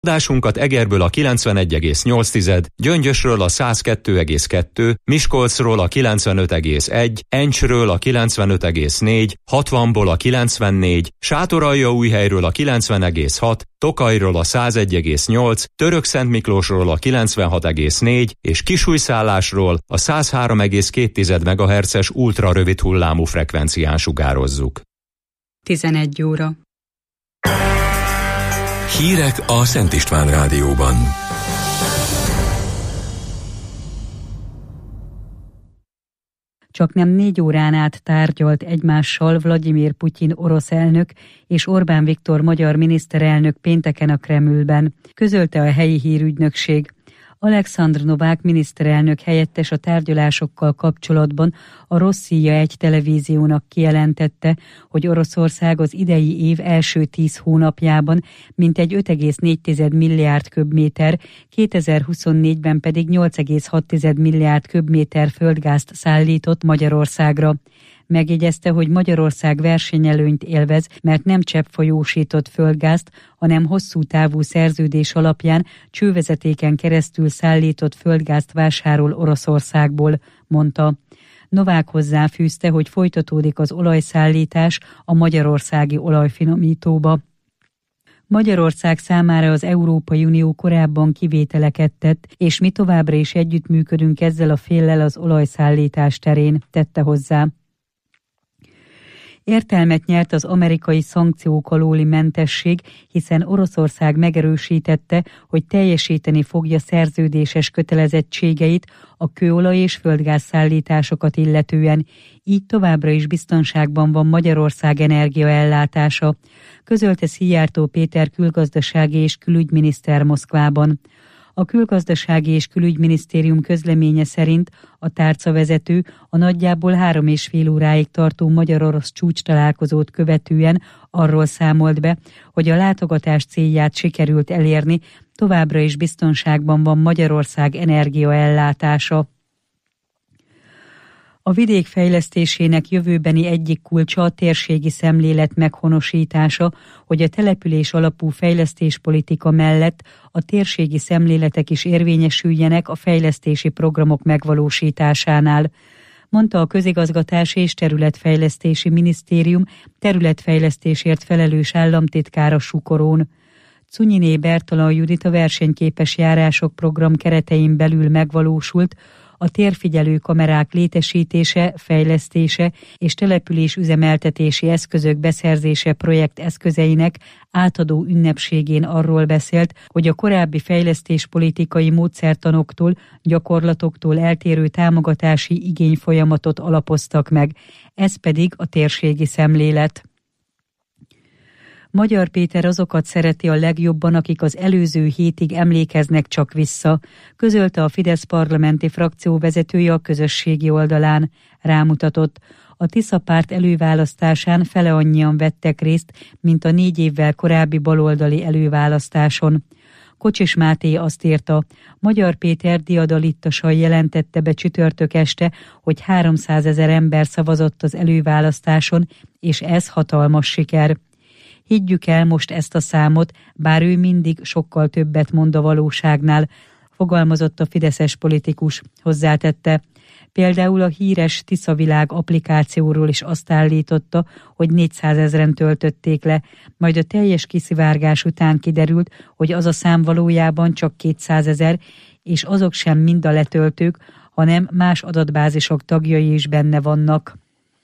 Adásunkat Egerből a 91,8, Gyöngyösről a 102,2, Miskolcról a 95,1, Encsről a 95,4, 60-ból a 94, Sátoraljaújhelyről a 90,6, Tokajról a 101,8, Törökszentmiklósról a 96,4 és Kisújszállásról a 103,2 MHz-es ultrarövid hullámú frekvencián sugározzuk. 11 óra. Hírek a Szent István Rádióban. Csaknem 4 órán át tárgyalt egymással Vladimir Putyin orosz elnök és Orbán Viktor magyar miniszterelnök pénteken a Kremlben, közölte a helyi hírügynökség. Alexandr Novák miniszterelnök helyettes a tárgyalásokkal kapcsolatban a Rosszija egy televíziónak kijelentette, hogy Oroszország az idei év első 10 hónapjában mintegy 5,4 milliárd köbméter, 2024-ben pedig 8,6 milliárd köbméter földgázt szállított Magyarországra. Megjegyezte, hogy Magyarország versenyelőnyt élvez, mert nem cseppfolyósított földgázt, hanem hosszú távú szerződés alapján csővezetéken keresztül szállított földgázt vásárol Oroszországból, mondta. Novák hozzáfűzte, hogy folytatódik az olajszállítás a magyarországi olajfinomítóba. Magyarország számára az Európai Unió korábban kivételeket tett, és mi továbbra is együttműködünk ezzel a féllel az olajszállítás terén, tette hozzá. Értelmet nyert az amerikai szankciók alóli mentesség, hiszen Oroszország megerősítette, hogy teljesíteni fogja szerződéses kötelezettségeit a kőolaj és földgáz szállításokat illetően, így továbbra is biztonságban van Magyarország energiaellátása, közölte Szijjártó Péter külgazdasági és külügyminiszter Moszkvában. A külgazdasági és külügyminisztérium közleménye szerint a tárcavezető a nagyjából 3,5 óráig tartó magyar-orosz csúcstalálkozót követően arról számolt be, hogy a látogatás célját sikerült elérni, továbbra is biztonságban van Magyarország energiaellátása. A vidék fejlesztésének jövőbeni egyik kulcsa a térségi szemlélet meghonosítása, hogy a település alapú fejlesztéspolitika mellett a térségi szemléletek is érvényesüljenek a fejlesztési programok megvalósításánál, mondta a Közigazgatási és Területfejlesztési Minisztérium területfejlesztésért felelős államtitkára Sukorón. Cunyiné Bertalan Judit a versenyképes járások program keretein belül megvalósult a térfigyelő kamerák létesítése, fejlesztése és település üzemeltetési eszközök beszerzése projekt eszközeinek átadó ünnepségén arról beszélt, hogy a korábbi fejlesztéspolitikai módszertanoktól, gyakorlatoktól eltérő támogatási igényfolyamatot alapoztak meg, ez pedig a térségi szemlélet. Magyar Péter azokat szereti a legjobban, akik az előző hétig emlékeznek csak vissza, közölte a Fidesz parlamenti frakció vezetője a közösségi oldalán. Rámutatott, a Tisza párt előválasztásán fele annyian vettek részt, mint a 4 évvel korábbi baloldali előválasztáson. Kocsis Máté azt írta, Magyar Péter diadalittasan jelentette be csütörtök este, hogy 300 000 ember szavazott az előválasztáson, és ez hatalmas siker. Higgyük el most ezt a számot, bár ő mindig sokkal többet mond a valóságnál, fogalmazott a fideszes politikus, hozzátette. Például a híres Tisza Világ applikációról is azt állította, hogy 400 000-en töltötték le, majd a teljes kiszivárgás után kiderült, hogy az a szám valójában csak 200 000, és azok sem mind a letöltők, hanem más adatbázisok tagjai is benne vannak.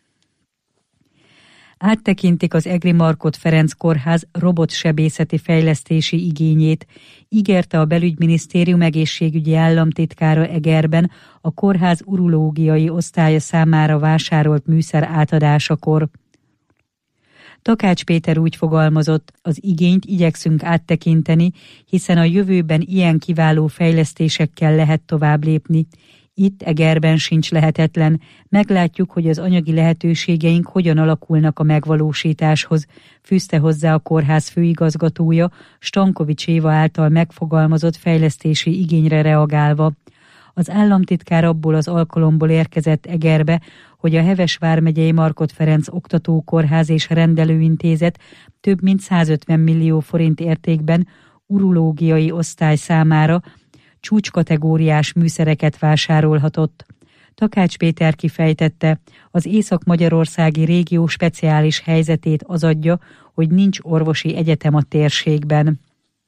Áttekintik az Egri Markhot Ferenc Kórház robotsebészeti fejlesztési igényét, ígérte a belügyminisztérium egészségügyi államtitkára Egerben a kórház urológiai osztálya számára vásárolt műszer átadásakor. Takács Péter úgy fogalmazott, az igényt igyekszünk áttekinteni, hiszen a jövőben ilyen kiváló fejlesztésekkel lehet tovább lépni. Itt Egerben sincs lehetetlen, meglátjuk, hogy az anyagi lehetőségeink hogyan alakulnak a megvalósításhoz, fűzte hozzá a kórház főigazgatója, Stankovics Éva által megfogalmazott fejlesztési igényre reagálva. Az államtitkár abból az alkalomból érkezett Egerbe, hogy a Heves vármegyei Markhot Ferenc Oktatókórház és Rendelőintézet több mint 150 millió forint értékben urológiai osztály számára csúcskategóriás műszereket vásárolhatott. Takács Péter kifejtette, az észak-magyarországi régió speciális helyzetét az adja, hogy nincs orvosi egyetem a térségben.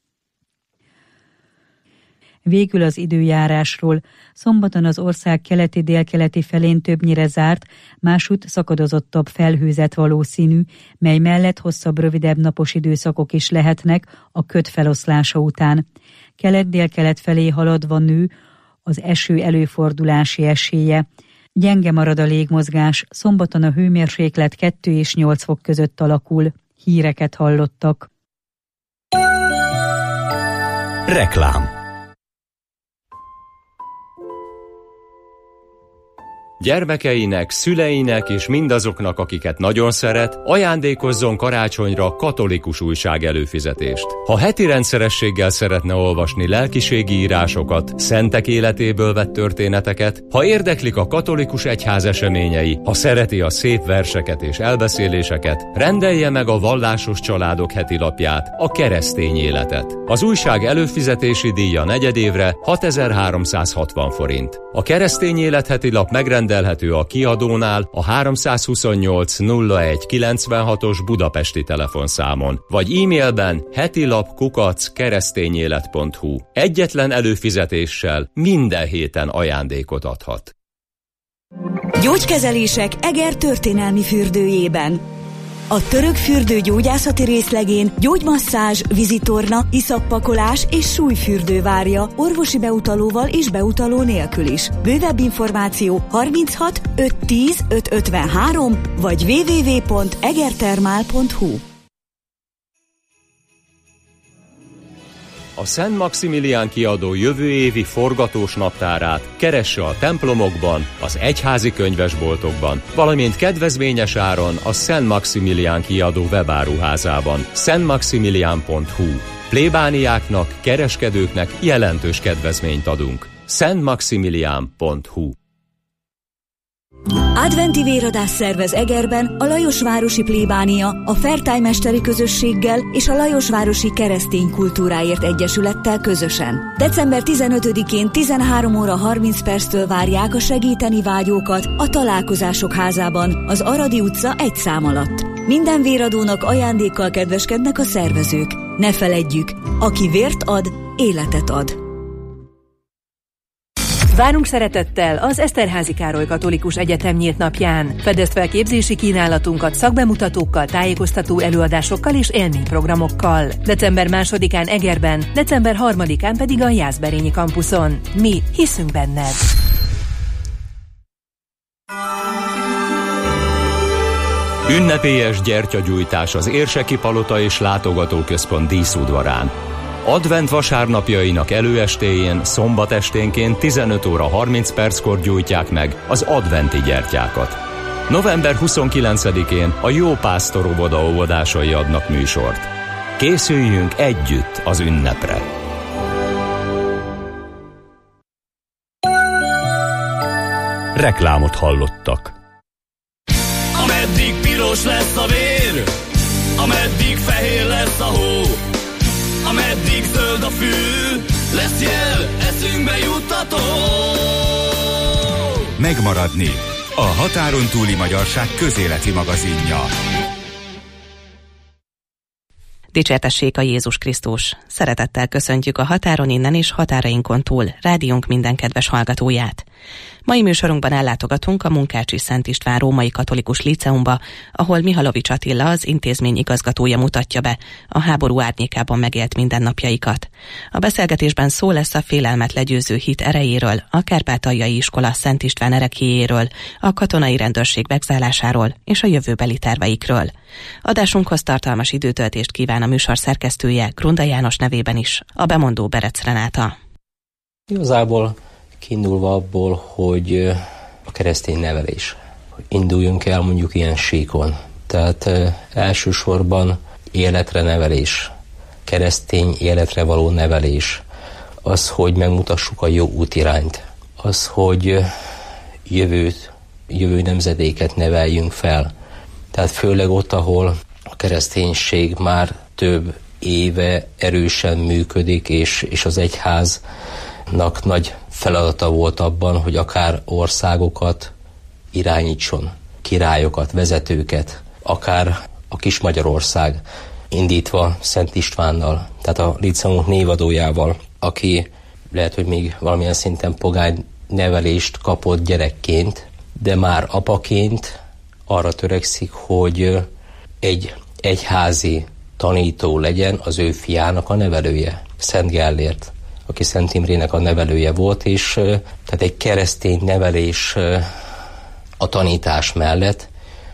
Végül az időjárásról. Szombaton az ország keleti-délkeleti felén többnyire zárt, másút szakadozottabb felhőzet valószínű, mely mellett hosszabb, rövidebb napos időszakok is lehetnek a köd feloszlása után. Kelet-délkelet felé haladva nő az eső előfordulási esélye. Gyenge marad a légmozgás, szombaton a hőmérséklet 2 és 8 fok között alakul. Híreket hallottak. Reklám. Gyermekeinek, szüleinek és mindazoknak, akiket nagyon szeret, ajándékozzon karácsonyra katolikus újság előfizetést. Ha heti rendszerességgel szeretne olvasni lelkiségi írásokat, szentek életéből vett történeteket, ha érdeklik a katolikus egyház eseményei, ha szereti a szép verseket és elbeszéléseket, rendelje meg a Vallásos Családok heti lapját, a Keresztény Életet. Az újság előfizetési díja negyedévre 6360 forint. A Keresztény Élet heti lap megrendelhető a kiadónál a 328 01 96-os budapesti telefonszámon, vagy e-mailben hetilap@keresztényélet.hu. Egyetlen előfizetéssel minden héten ajándékot adhat. Gyógykezelések Eger történelmi fürdőjében. A Török fürdő gyógyászati részlegén gyógymasszázs, vizitorna, iszappakolás és súlyfürdő várja orvosi beutalóval és beutaló nélkül is. Bővebb információ 36 510 553 vagy www.egertermál.hu. A Szent Maximilián kiadó jövő évi forgatós naptárát keresse a templomokban, az egyházi könyvesboltokban, valamint kedvezményes áron a Szent Maximilián kiadó webáruházában, szentmaximilián.hu. Plébániáknak, kereskedőknek jelentős kedvezményt adunk. szentmaximilián.hu. Adventi véradás szervez Egerben a Lajosvárosi Plébánia, a Fertájmesteri Közösséggel és a Lajosvárosi Keresztény Kultúráért Egyesülettel közösen. December 15-én 13 óra 30 perctől várják a segíteni vágyókat a Találkozások házában, az Aradi utca 1 szám alatt. Minden véradónak ajándékkal kedveskednek a szervezők. Ne feledjük, aki vért ad, életet ad. Várunk szeretettel az Eszterházy Károly Katolikus Egyetem nyílt napján. Fedezd fel képzési kínálatunkat szakbemutatókkal, tájékoztató előadásokkal és élményprogramokkal. December 2-án Egerben, december 3-án pedig a Jászberényi kampuszon. Mi hiszünk benned! Ünnepélyes gyertyagyújtás az Érseki Palota és Látogatóközpont díszudvarán. Advent vasárnapjainak előestéjén, szombat esténként 15 óra 30 perckor gyújtják meg az adventi gyertyákat. November 29-én a Jó Pásztor óvoda óvodásai adnak műsort. Készüljünk együtt az ünnepre! Reklámot hallottak. Ameddig piros lesz a vér, ameddig fehér lesz a hó, ameddig zöld a fű, lesz jel, eszünkbe juttató. Megmaradni. A határon túli magyarság közéleti magazinja. Dicsértessék a Jézus Krisztus! Szeretettel köszöntjük a határon innen és határainkon túl rádiónk minden kedves hallgatóját. Mai műsorunkban ellátogatunk a Munkácsi Szent István Római Katolikus Líceumba, ahol Mihalovics Attila, az intézmény igazgatója mutatja be a háború árnyékában megélt mindennapjaikat. A beszélgetésben szó lesz a félelmet legyőző hit erejéről, a Kárpátaljai Iskola Szent István ereklyéjéről, a katonai rendőrség megszállásáról és a jövőbeli terveikről. Adásunkhoz tartalmas időtöltést kíván a műsor szerkesztője, Grunda János nevében is, a bemondó Berec Renáta. Igazából kiindulva abból, hogy a keresztény nevelés. Induljunk el mondjuk ilyen síkon. Tehát elsősorban életre nevelés, keresztény életre való nevelés. Az, hogy megmutassuk a jó útirányt. Az, hogy jövő nemzedéket neveljünk fel. Tehát főleg ott, ahol a kereszténység már több éve erősen működik, és az egyháznak nagy feladata volt abban, hogy akár országokat irányítson, királyokat, vezetőket, akár a kis Magyarország, indítva Szent Istvánnal, tehát a líceumunk névadójával, aki lehet, hogy még valamilyen szinten pogány nevelést kapott gyerekként, de már apaként arra törekszik, hogy egy egyházi tanító legyen az ő fiának a nevelője, Szent Gellért, aki Szent Imrének a nevelője volt, és tehát egy keresztény nevelés a tanítás mellett,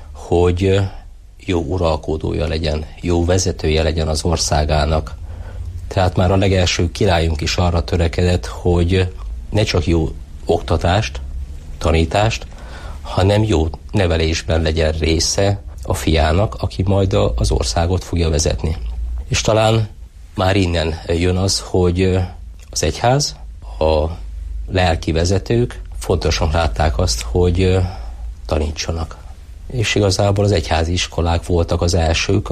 hogy jó uralkodója legyen, jó vezetője legyen az országának. Tehát már a legelső királyunk is arra törekedett, hogy ne csak jó oktatást, tanítást, hanem jó nevelésben legyen része a fiának, aki majd az országot fogja vezetni. És talán már innen jön az, hogy az egyház, a lelki vezetők fontosan látták azt, hogy tanítsanak. És igazából az egyházi iskolák voltak az elsők,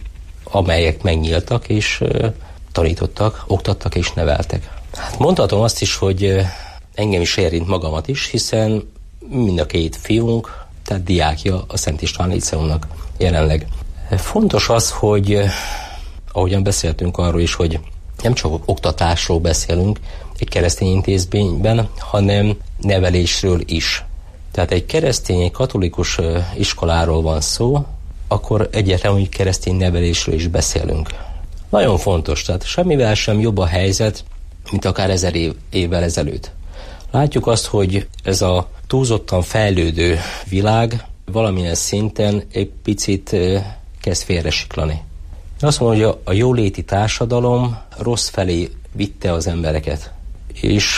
amelyek megnyíltak, és tanítottak, oktattak és neveltek. Hát mondhatom azt is, hogy engem is érint magamat is, hiszen mind a két fiunk, tehát diákja a Szent István Líceumnak jelenleg. Fontos az, hogy ahogyan beszéltünk arról is, hogy nem csak oktatásról beszélünk egy keresztény intézményben, hanem nevelésről is. Tehát egy keresztény, egy katolikus iskoláról van szó, akkor egyértelmű, hogy keresztény nevelésről is beszélünk. Nagyon fontos, tehát semmivel sem jobb a helyzet, mint akár 1000 évvel ezelőtt. Látjuk azt, hogy ez a túlzottan fejlődő világ valamilyen szinten egy picit kezd félresiklani. Azt mondom, hogy a jóléti társadalom rossz felé vitte az embereket. És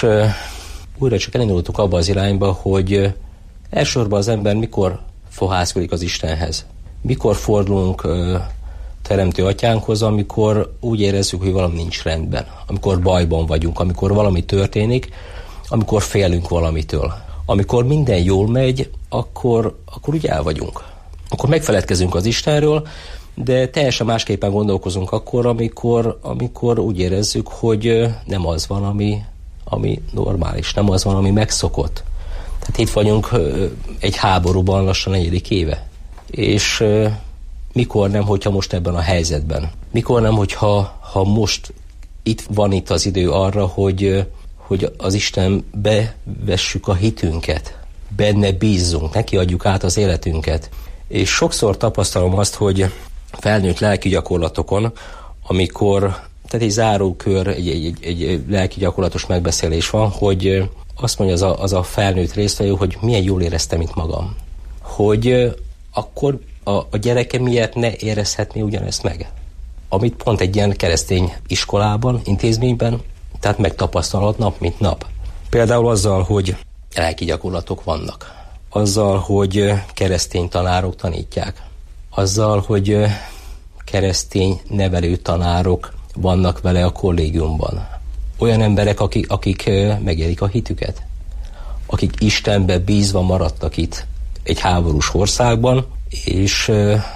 újra csak elindultuk abba az irányba, hogy elsősorban az ember mikor fohászkodik az Istenhez. Mikor fordulunk Teremtő Atyánkhoz, amikor úgy érezzük, hogy valami nincs rendben. Amikor bajban vagyunk, amikor valami történik, amikor félünk valamitől. Amikor minden jól megy, akkor úgy el vagyunk. Akkor megfeledkezünk az Istenről, de teljesen másképpen gondolkozunk akkor, amikor úgy érezzük, hogy nem az van, ami normális, nem az van, ami megszokott. Tehát itt vagyunk egy háborúban lassan 4. éve. És mikor nem, hogyha most ebben a helyzetben? Mikor nem, hogyha most itt az idő arra, hogy az Istenbe vessük a hitünket, benne bízzunk, neki adjuk át az életünket. És sokszor tapasztalom azt, hogy felnőtt lelki gyakorlatokon, amikor, tehát egy zárókör, egy lelki gyakorlatos megbeszélés van, hogy azt mondja az a felnőtt résztvevő, hogy milyen jól éreztem itt magam. Hogy akkor a gyereke miért ne érezhetné ugyanezt meg? Amit pont egy ilyen keresztény iskolában, intézményben, tehát megtapasztalhat nap, mint nap. Például azzal, hogy lelki gyakorlatok vannak. Azzal, hogy keresztény tanárok tanítják. Azzal, hogy keresztény nevelő tanárok vannak vele a kollégiumban. Olyan emberek, akik megélik a hitüket. Akik Istenbe bízva maradtak itt egy háborús országban, és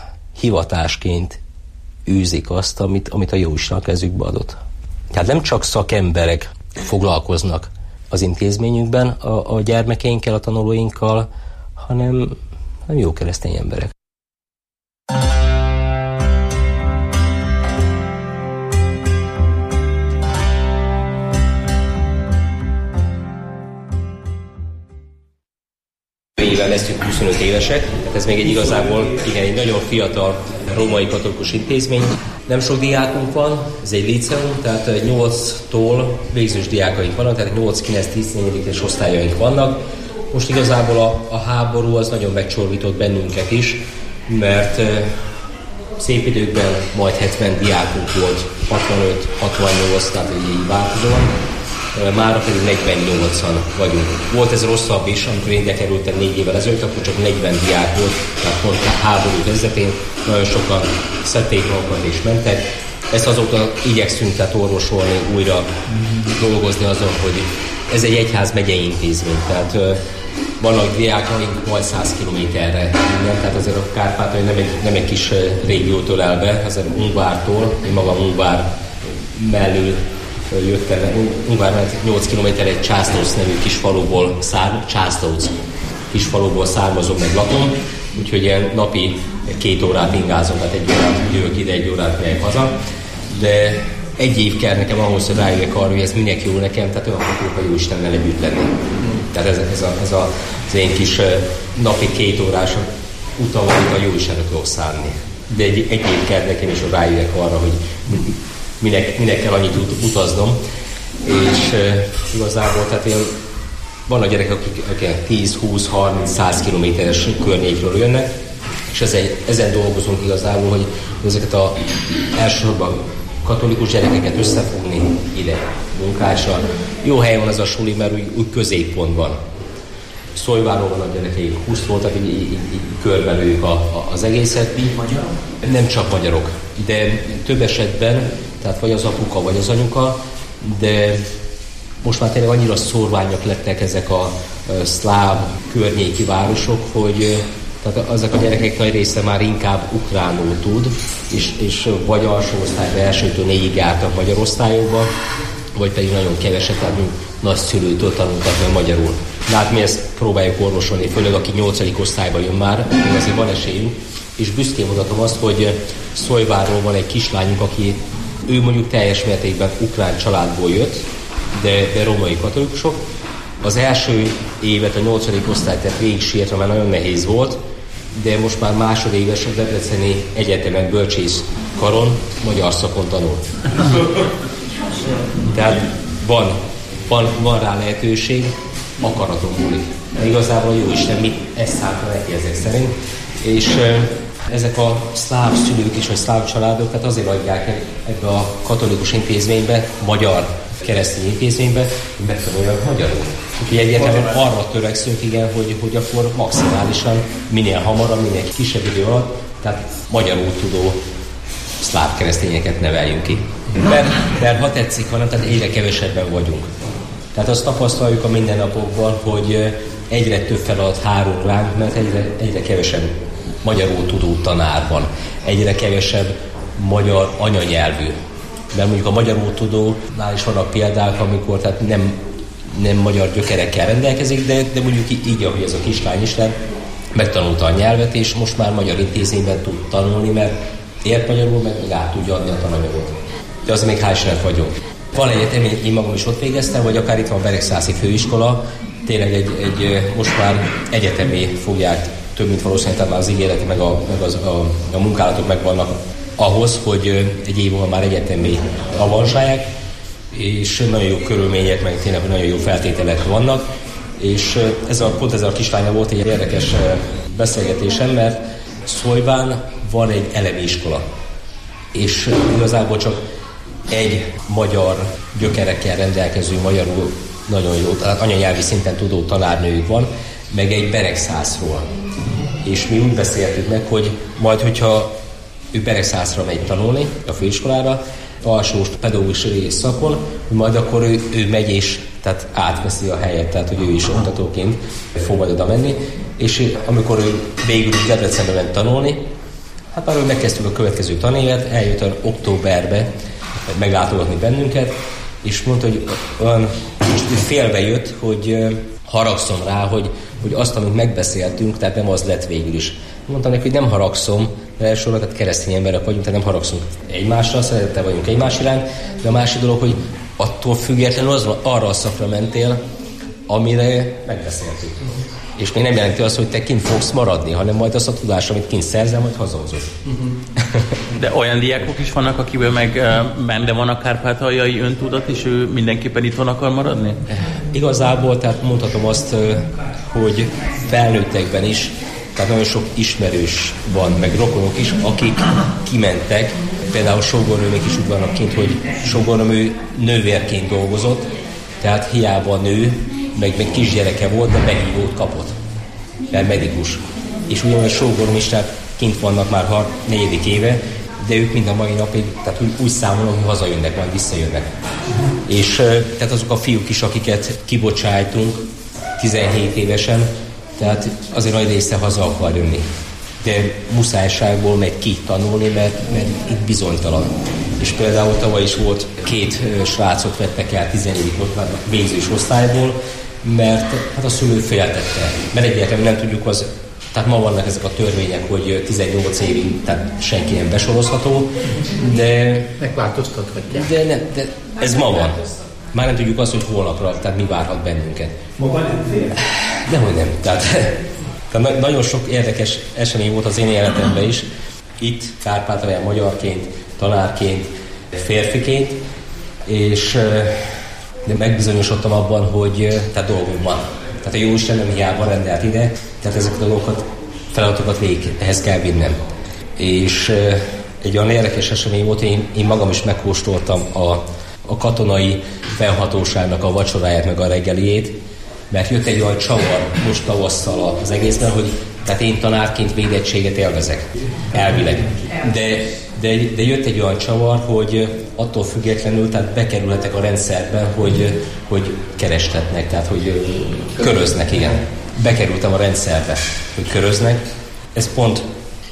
hivatásként űzik azt, amit a Jóisten a kezükbe adott. Tehát nem csak szakemberek foglalkoznak az intézményünkben a gyermekeinkkel, a tanulóinkkal, hanem jó keresztény emberek. Éven leszünk 25 évesek, tehát ez még egy igazából egy nagyon fiatal római katolikus intézmény. Nem sok diákunk van, ez egy líceum, tehát 8-tól végzős diákaink vannak, tehát 8-9-10-4-es osztályaink vannak. Most igazából a háború az nagyon megcsorbított bennünket is, mert szép időkben majd 70 diákunk volt, 65-68, tehát így változóan. Mára pedig 48-an vagyunk. Volt ez rosszabb is, amikor én ide kerültem 4 évvel ezelőtt, akkor csak 40 diák volt, tehát pont háború kezdetén nagyon sokan szedték magukat és mentek. Ezt azóta igyekszünk tehát orvosolni, újra dolgozni azon, hogy Ez egy egyházmegyei intézmény, tehát vannak diákaink majd 100 kilométerre innen, tehát azért a Kárpátaljai nem egy kis régiótól el be, azért Ungvártól, én magam Ungvár mellől jöttem, Ungvár mellett 8 kilométer egy Császlóc nevű kisfaluból származom, meg lakom, úgyhogy ilyen napi 2 órát ingázom, tehát 1 órát jövök ide, 1 órát megyek haza, de egy év kell nekem ahhoz, hogy rájöjjek arra, hogy ez minek jó nekem, tehát olyan fogok a Jóistennel együtt lenni. Tehát ez az én kis napi 2 órás utam, amit a Jóistenre tudok szánni. De egy év kell nekem is, hogy rájöjjek arra, hogy minek kell annyit utaznom. És igazából, tehát vannak gyerekek, akik 10, 20, 30, 100 kilométeres környékről jönnek, és ezen dolgozunk igazából, hogy ezeket elsősorban katolikus gyerekeket összefogni ide Munkácsra. Jó helyen van ez a suli, mert úgy középpontban. Szolyváról van a gyerekeik, 20 voltak, így körbelőjük az egészet. Magyarok? Nem csak magyarok, de több esetben, tehát vagy az apuka, vagy az anyuka, de most már tényleg annyira szórványak lettek ezek a szláv környéki városok, hogy tehát ezek a gyerekek nagy része már inkább ukránul tud, és vagy alsó osztályban elsőtől 4-ig jártak magyar osztályokba, vagy pedig nagyon keveset, tehát nagyszülőtől tanultak meg magyarul. De hát mi ezt próbáljuk orvosolni, főleg aki 8. osztályba jön már, még azért van esélyünk, és büszkén mutatom azt, hogy Szolyvárról van egy kislányunk, aki ő mondjuk teljes mértékben ukrán családból jött, de római katolikusok. Az első évet, a 8. osztályt végig sírta, mert nagyon nehéz volt, de most már másodéves a Debreceni Egyetemen bölcsész karon magyar szakon tanul. Tehát van rá lehetőség, akaraton múlik. Igazából jó Isten mit ezt szánta neki ezek szerint, és ezek a szláv szülők is, vagy szláv családok, tehát azért adják ebbe a katolikus intézménybe, magyar keresztény intézménybe, hogy megtanuljanak magyarul. Úgyhogy egyértelműen arra törekszünk, igen, hogy akkor maximálisan, minél hamarabb, minél kisebb idő alatt, tehát magyarul tudó szláv keresztényeket neveljünk ki. Mert ha tetszik, hanem tehát egyre kevesebben vagyunk. Tehát azt tapasztaljuk a mindennapokban, hogy egyre több feladat hárul ránk, mert egyre kevesebb magyarul tudó tanár van, egyre kevesebb magyar anyanyelvű. Mert mondjuk a magyarul tudónál is vannak példák, amikor tehát nem magyar gyökerekkel rendelkezik, de mondjuk így, ahogy ez a kislány is lett, megtanulta a nyelvet, és most már magyar intézményben tud tanulni, mert ért magyarul, meg át tudja adni a tananyagot. De az még hál' Istennek vagyunk. Van egyetem, én magam is ott végeztem, vagy akár itt van a Beregszászi főiskola, tényleg egy most már egyetemé fogják, több mint valószínűleg, tehát már az ígéreti, meg a munkálatok megvannak ahhoz, hogy egy év múlva már egyetemé avanzsálják, és nagyon jó körülmények, meg tényleg nagyon jó feltételek vannak, és pont ez a kislánya volt egy érdekes beszélgetésem, mert Szolyván van egy elemi iskola, és igazából csak egy magyar gyökerekkel rendelkező, magyarul nagyon jó, tehát anyanyelvi szinten tudó tanárnőjük van, meg egy Beregszászról. És mi úgy beszéltük meg, hogy majd, hogyha ő Beregszászra megy tanulni a főiskolára, alsós pedagógusi szakon, majd akkor ő megy és tehát átveszi a helyet, tehát hogy ő is oktatóként fog majd oda menni, és amikor ő végül is Debrecenbe ment tanulni, hát már megkezdtük a következő tanévet, eljött az októberbe meglátogatni bennünket, és mondta, hogy olyan félbe jött, hogy haragszom rá, hogy azt, amit megbeszéltünk, tehát nem az lett végül is. Mondtam neki, hogy nem haragszom, mert elsősorban tehát keresztény emberek vagyunk, tehát nem haragszunk egymásra, szeretettel vagyunk egymás iránt, de a másik dolog, hogy attól függetlenül arra a szakra mentél, amire megbeszéltük. És még nem jelenti azt, hogy te kint fogsz maradni, hanem majd azt a tudást, amit kint szerzel, majd hazahozod. De olyan diákok is vannak, akiből meg benne van a kárpátaljai öntudat, és ő mindenképpen itt van akar maradni? Igazából, tehát mondhatom azt, hogy felnőttekben is, tehát nagyon sok ismerős van, meg rokonok is, akik kimentek. Például sógornőmek is úgy vannak kint, hogy sógornőm nővérként dolgozott, tehát hiába nő, meg kisgyereke volt, de meghívót kapott, mert medikus. És ugyanúgy a sógorom is, tehát kint vannak már 4. éve, de ők mind a mai napig, tehát úgy számolnak, hogy hazajönnek, majd visszajönnek. És tehát azok a fiúk is, akiket kibocsájtunk 17 évesen, tehát azért nagy része haza akar jönni. De muszájságból megy ki tanulni, mert itt bizonytalan. És például tavaly is volt 2 srácot vettek el 14 végzős osztályból, mert hát a szülő féltette. Mert egyáltalán nem tudjuk, tehát ma vannak ezek a törvények, hogy 18 évig tehát senki nem besorozható, de... Megváltoztathatják. De ez ma van. Már nem tudjuk azt, hogy holnapra, tehát mi várhat bennünket. Maga nem fél? Dehogy nem. Tehát nagyon sok érdekes esemény volt az én életemben is. Itt Kárpátalján magyarként, tanárként, férfiként, és de megbizonyosodtam abban, hogy tehát dolgom van. Tehát a Jóisten nem hiába rendelt ide, tehát ezeket a dolgokat, feladatokat végig ehhez kell vinnem. És egy olyan érdekes esemény volt, én magam is megkóstoltam a katonai fennhatóságnak a vacsoráját, meg a reggeliét, mert jött egy olyan csavar most tavasszal az egészben, hogy tehát én tanárként védettséget élvezek, elvileg. De jött egy olyan csavar, hogy attól függetlenül tehát bekerülhetek a rendszerben, hogy kerestetnek, tehát hogy köröznek, igen. Bekerültem a rendszerbe, hogy köröznek. Ez pont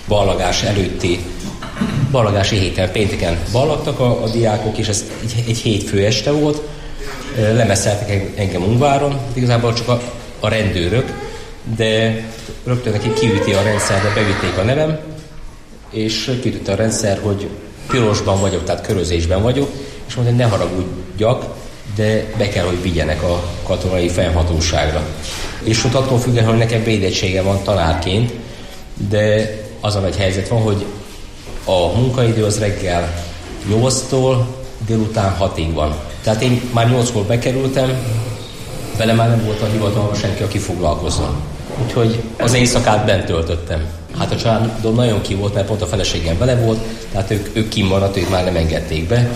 ballagási héten, pénteken ballagtak a diákok, és ez egy hétfő este volt. Lemeszeltek engem Ungváron, igazából csak a rendőrök, de rögtön neki kiüti a rendszerbe, bevitték a nevem, és kiütötte a rendszer, hogy pirosban vagyok, tehát körözésben vagyok, és mondta, hogy ne haragudjak, de be kell, hogy vigyenek a katonai fennhatóságra. És ott attól függően, hogy nekem védettsége van tanárként, de az a nagy helyzet van, hogy a munkaidő az reggel 8-tól délután 6-ig van. Tehát én már 8-kor bekerültem, vele már nem volt a hivatalban senki, aki foglalkozzon. Úgyhogy az éjszakát bent töltöttem. Hát a családom nagyon ki volt, mert pont a feleségem vele volt, tehát ők kimaradt, ők már nem engedték be,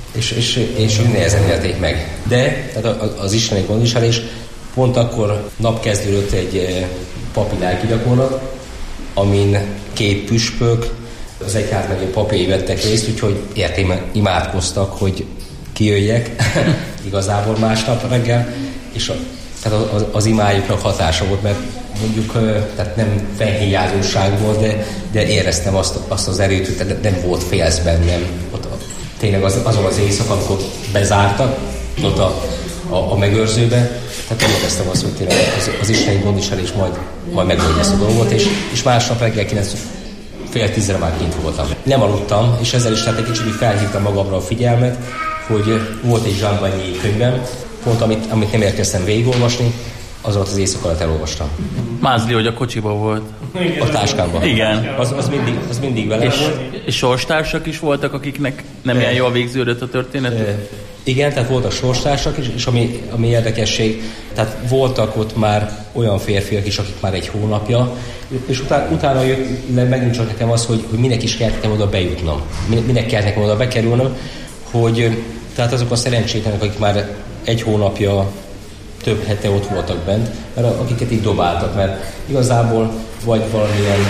és ők nehezen élték meg. De tehát az isteni gondviselés, pont akkor napkezdődött egy papi lelkigyakorlat, amin 2 püspök, az egyházmegyei papjai vettek részt, úgyhogy imádkoztak, hogy kijöjjek igazából másnap reggel, és tehát az imájuknak hatása volt, mert mondjuk tehát nem fennhéjázóság volt, de éreztem azt az erőt, hogy nem volt félsz bennem. Ott tényleg azon az éjszaka, amikor bezártak ott a megőrzőbe, tehát éreztem azt, hogy tényleg az isteni gondviselés majd megoldja ezt a dolgot, és másnap reggel 9:30-re már kint voltam. Nem aludtam, és ezzel is tehát egy kicsit felhívtam magamra a figyelmet, hogy volt egy Jean Vanier könyvem, pont amit nem érkeztem végigolvasni, az volt az éjszaka alatt elolvastam. Mázli, hogy a kocsiban volt. A táskámban. Igen. Az mindig vele volt. És sorstársak is voltak, akiknek nem ilyen jól végződött a történet? Igen, tehát voltak sorstársak is, és ami érdekesség, tehát voltak ott már olyan férfiak is, akik már egy hónapja, és utána jött megint csak nekem az, hogy minek is kellett nekem oda bejutnom. Minek kellett nekem oda bekerülnöm, hogy tehát azok a szerencsétlenek, akik már egy hónapja, több hete ott voltak bent, mert akiket így dobáltak, mert igazából vagy valamilyen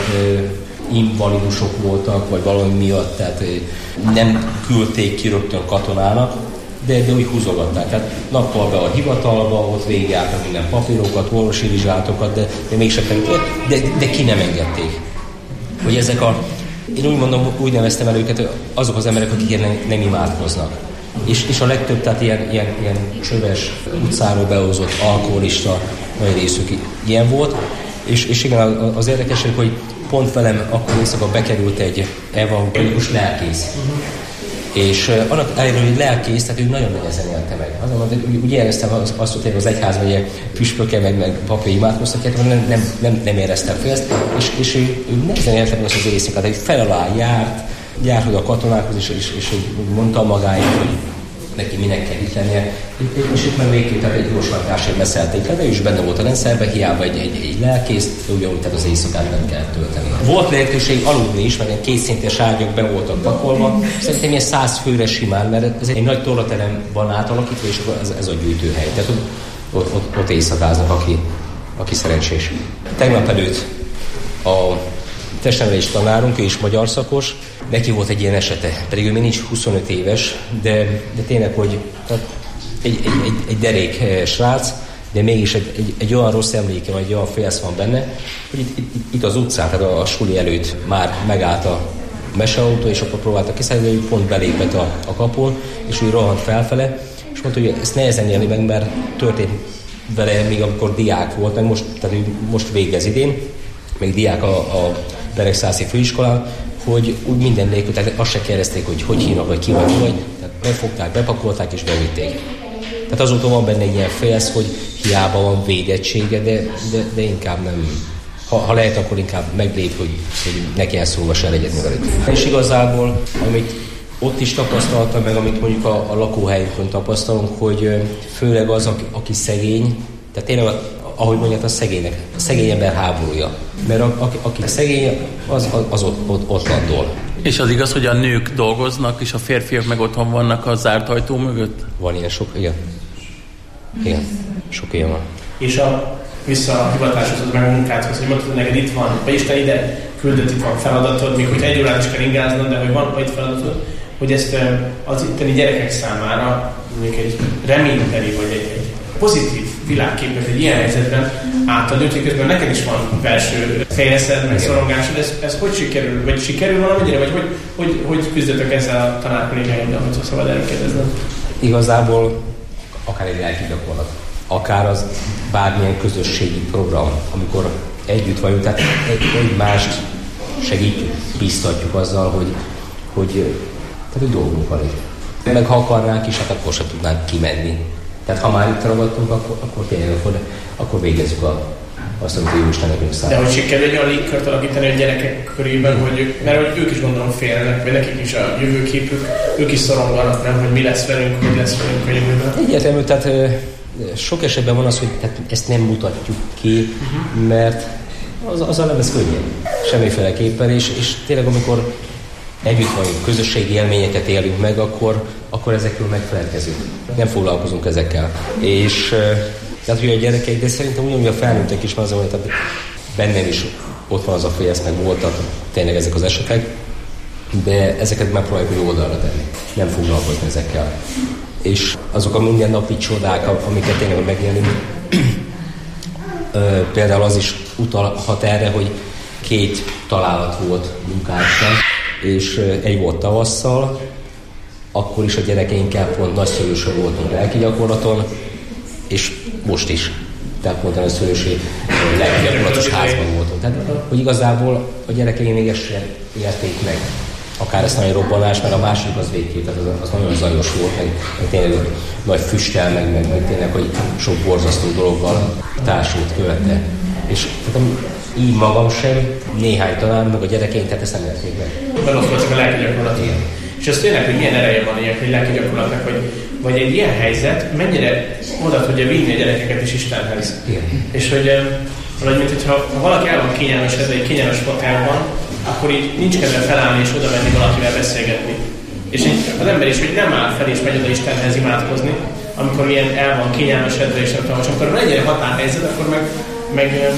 invalidusok voltak, vagy valami miatt, tehát nem küldték ki rögtön katonának, de úgy húzogatták. Tehát nappal be a hivatalba, ott végigjártak minden papírokat, orvosi vizsgálatokat, de mégsem de ki nem engedték. Hogy ezek én úgy mondom, úgy neveztem el őket, azok az emberek, akik nem imádkoznak. És a legtöbb, tehát ilyen csöves, utcáról behozott, alkoholista, nagy részük ilyen volt. És igen, az érdekeség, hogy pont velem akkor éjszaka bekerült egy evangélikus lelkész. És annak ellenére, hogy lelkész, tehát ő nagyon nehezen élte meg. Úgy éreztem azt, hogy az egyházmegye püspöke, meg papja imádkoztak, nem éreztem fel ezt, és ő nehezen élte meg azt az éjszakát, hogy fel alá járt oda a katonákhoz, és mondta magáért, hogy neki minek kell itt lennie, és itt meg végképp tehát egy gyorslatásért beszélték le, de ő is benne volt a rendszerben, hiába egy lelkész, de ugyanúgy tehát az éjszakát nem kell tölteni. Volt lehetőség aludni is, mert 2 szintes ágyak be voltak pakolva, szerintem ilyen 100 főre simán, mert ez egy nagy tornaterem van átalakítva, és ez a gyűjtőhely. Tehát ott éjszakáznak, aki szerencsés. Tegnap előtt a testnevelés tanárunk, ő is magyar szakos, neki volt egy ilyen esete, pedig ő még nincs 25 éves, de tényleg, hogy egy derék srác, de mégis egy olyan rossz emléke, vagy egy olyan félsz van benne, hogy itt az utcán, tehát a suli előtt már megállt a meseautó, és akkor próbálta kiszállni, de ő pont belépett a kapun, és ő rohant felfele, és mondta, hogy ezt nehezen élni meg, mert történt vele még amikor diák volt, meg most végez idén, még diák a Beregszászi főiskolán, hogy úgy minden nélkül, tehát azt se kérdezték, hogy hívnak, vagy ki vagy, tehát befogták, bepakolták és bevitték. Tehát azóta van benne egy ilyen félsz, hogy hiába van védettsége, de inkább nem. Ha lehet, akkor inkább meglép, hogy ne kell szólva se legyedni velük. És igazából, amit ott is tapasztaltam, meg amit mondjuk a lakóhelyünkön tapasztalunk, hogy főleg az, aki szegény, tehát tényleg, ahogy mondják, a szegény ember háborúja. Mert aki szegény, az ott landol. És az igaz, hogy a nők dolgoznak, és a férfiak meg otthon vannak a zárt ajtó mögött? Van ilyen sok, igen. Igen, sok ilyen van. És vissza a hivatáshoz, meg a munkádhoz, hogy mondtad, hogy neked itt van, vagy Isten ide küldött, itt van feladatod, még hogyha egy órát is kell ingáznod, de hogy van itt feladatod, hogy ezt az itteni gyerekek számára mondjuk egy reményteli, vagy egy pozitív világképet egy ilyen helyzetben átadni, úgyhogy közben neked is van belső fejleszed, meg szorongásod, ez hogy sikerül? Vagy sikerül valamennyire? Vagy hogy küzdötök ezzel a tanárkollégáiddal, hogyha szabad elkérdeznem? Igazából akár egy lelki gyakorlat, akár az bármilyen közösségi program, amikor együtt vagyunk, tehát egymást segítjük, biztatjuk azzal, hogy dolgunk van itt. Meg ha akarnánk is, hát akkor sem tudnánk kimenni. Tehát ha már itt ragadtunk, akkor tényleg akkor végezzük azt, amit ő Isten nekünk száll. De hogy sikerül egy olyan légkört alakítani a gyerekek körében, mert ők is gondolom félnek, vagy nekik is a jövőképük, ők is szoronganak, nem, hogy mi lesz velünk, hogy lesz velünk a jövőben. Egyértelmű, tehát sok esetben van az, hogy ezt nem mutatjuk ki, mert az nem lesz könnyen. Semmiféleképpen, és tényleg amikor együtt vagyunk, közösségi élményeket élünk meg, akkor ezekről megfelelkezünk. Nem foglalkozunk ezekkel. És tehát, hogy a gyerekeik, de szerintem ugyanúgy a felnőttek is van az, hogy bennem is ott van az a félsz, meg voltak tényleg ezek az esetek, de ezeket megpróbáljuk úgy oldalra tenni. Nem foglalkozni ezekkel. És azok a mindennapi csodák, amiket tényleg megélünk, például az is utalhat erre, hogy 2 találat volt munkásnak, és egy volt tavasszal, akkor is a gyerekeinkkel pont nagyszülősön voltunk lelki gyakorlaton, és most is. Tehát pont a nagyszülősi lelki gyakorlatos házban voltunk. Tehát, hogy igazából a gyerekeim még ezt sem élték meg. Akár ezt nagy robbanás, mert a második az végképp, tehát az nagyon zajos volt, meg tényleg nagy füsttel, meg tényleg, hogy sok borzasztó dologgal társult követte. És tehát, így magam sem, néhány talán, meg a gyerekeim, tehát ezt nem érték meg. Belotoltak a lelki gyakorlat. És az tényleg, hogy milyen ereje van ilyen egy lelki gyakorlatnak, vagy egy ilyen helyzet mennyire oda tudja vinni a gyerekeket is Istenhez. Igen. És hogy valahogy, mint hogyha valaki el van kényelmesedve egy kényelmes fotelban, akkor így nincs kedve felállni és oda menni valakivel beszélgetni. És az ember is, hogy nem áll fel és megy oda Istenhez imádkozni, amikor ilyen el van kényelmesedve és nem tudom, amikor van egy határhelyzet, akkor meg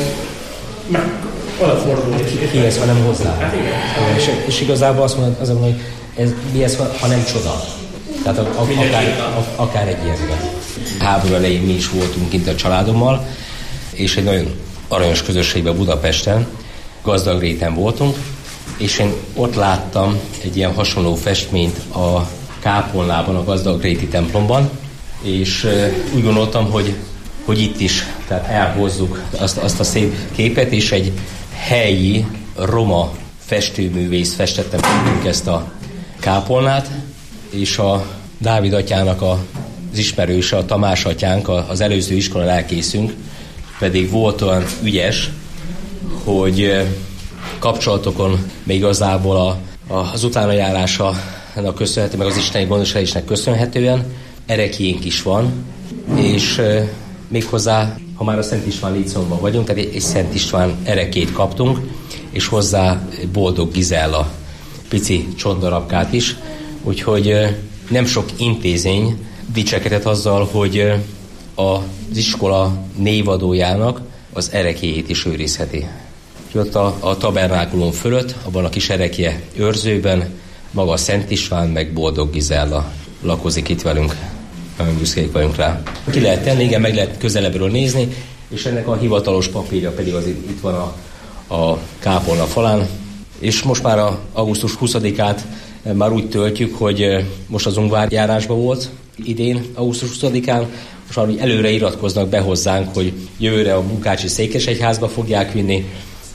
odafordul. Ki ez, ha nem hozzá? Hát igen. És igazából azt mondom, hogy mi ez, ha nem csoda. Tehát akár egy ilyenben. Háború elején mi is voltunk kint a családommal, és egy nagyon aranyos közösségben Budapesten, Gazdagréten voltunk, és én ott láttam egy ilyen hasonló festményt a kápolnában, a Gazdagréti templomban, és úgy gondoltam, hogy itt is, tehát elhozzuk azt a szép képet, és egy helyi roma festőművész festette meg ezt a kápolnát, és a Dávid atyának az ismerőse, a Tamás atyánk, az előző iskola lelkészünk, pedig volt olyan ügyes, hogy kapcsolatokon még igazából az utánajárásának köszönhetően, meg az isteni gondoskodásnak köszönhetően erekjénk is van, és méghozzá, ha már a Szent István Líceumban vagyunk, tehát egy Szent István erekét kaptunk, és hozzá Boldog Gizella pici csondarabkát is, úgyhogy nem sok intézmény dicsekedett azzal, hogy az iskola névadójának az erekéjét is őrizheti. Ott a tabernákulum fölött, abban a kis erekje őrzőben maga a Szent István, meg Boldog Gizella lakozik itt velünk. Nagyon büszkék vagyunk rá. Ki lehet tenni, igen, meg lehet közelebbről nézni, és ennek a hivatalos papírja pedig az itt van a kápolna falán. És most már augusztus 20-át már úgy töltjük, hogy most az Ungvárjárásban volt idén, augusztus 20-án, most már előre iratkoznak be hozzánk, hogy jövőre a Munkácsi Székesegyházba fogják vinni,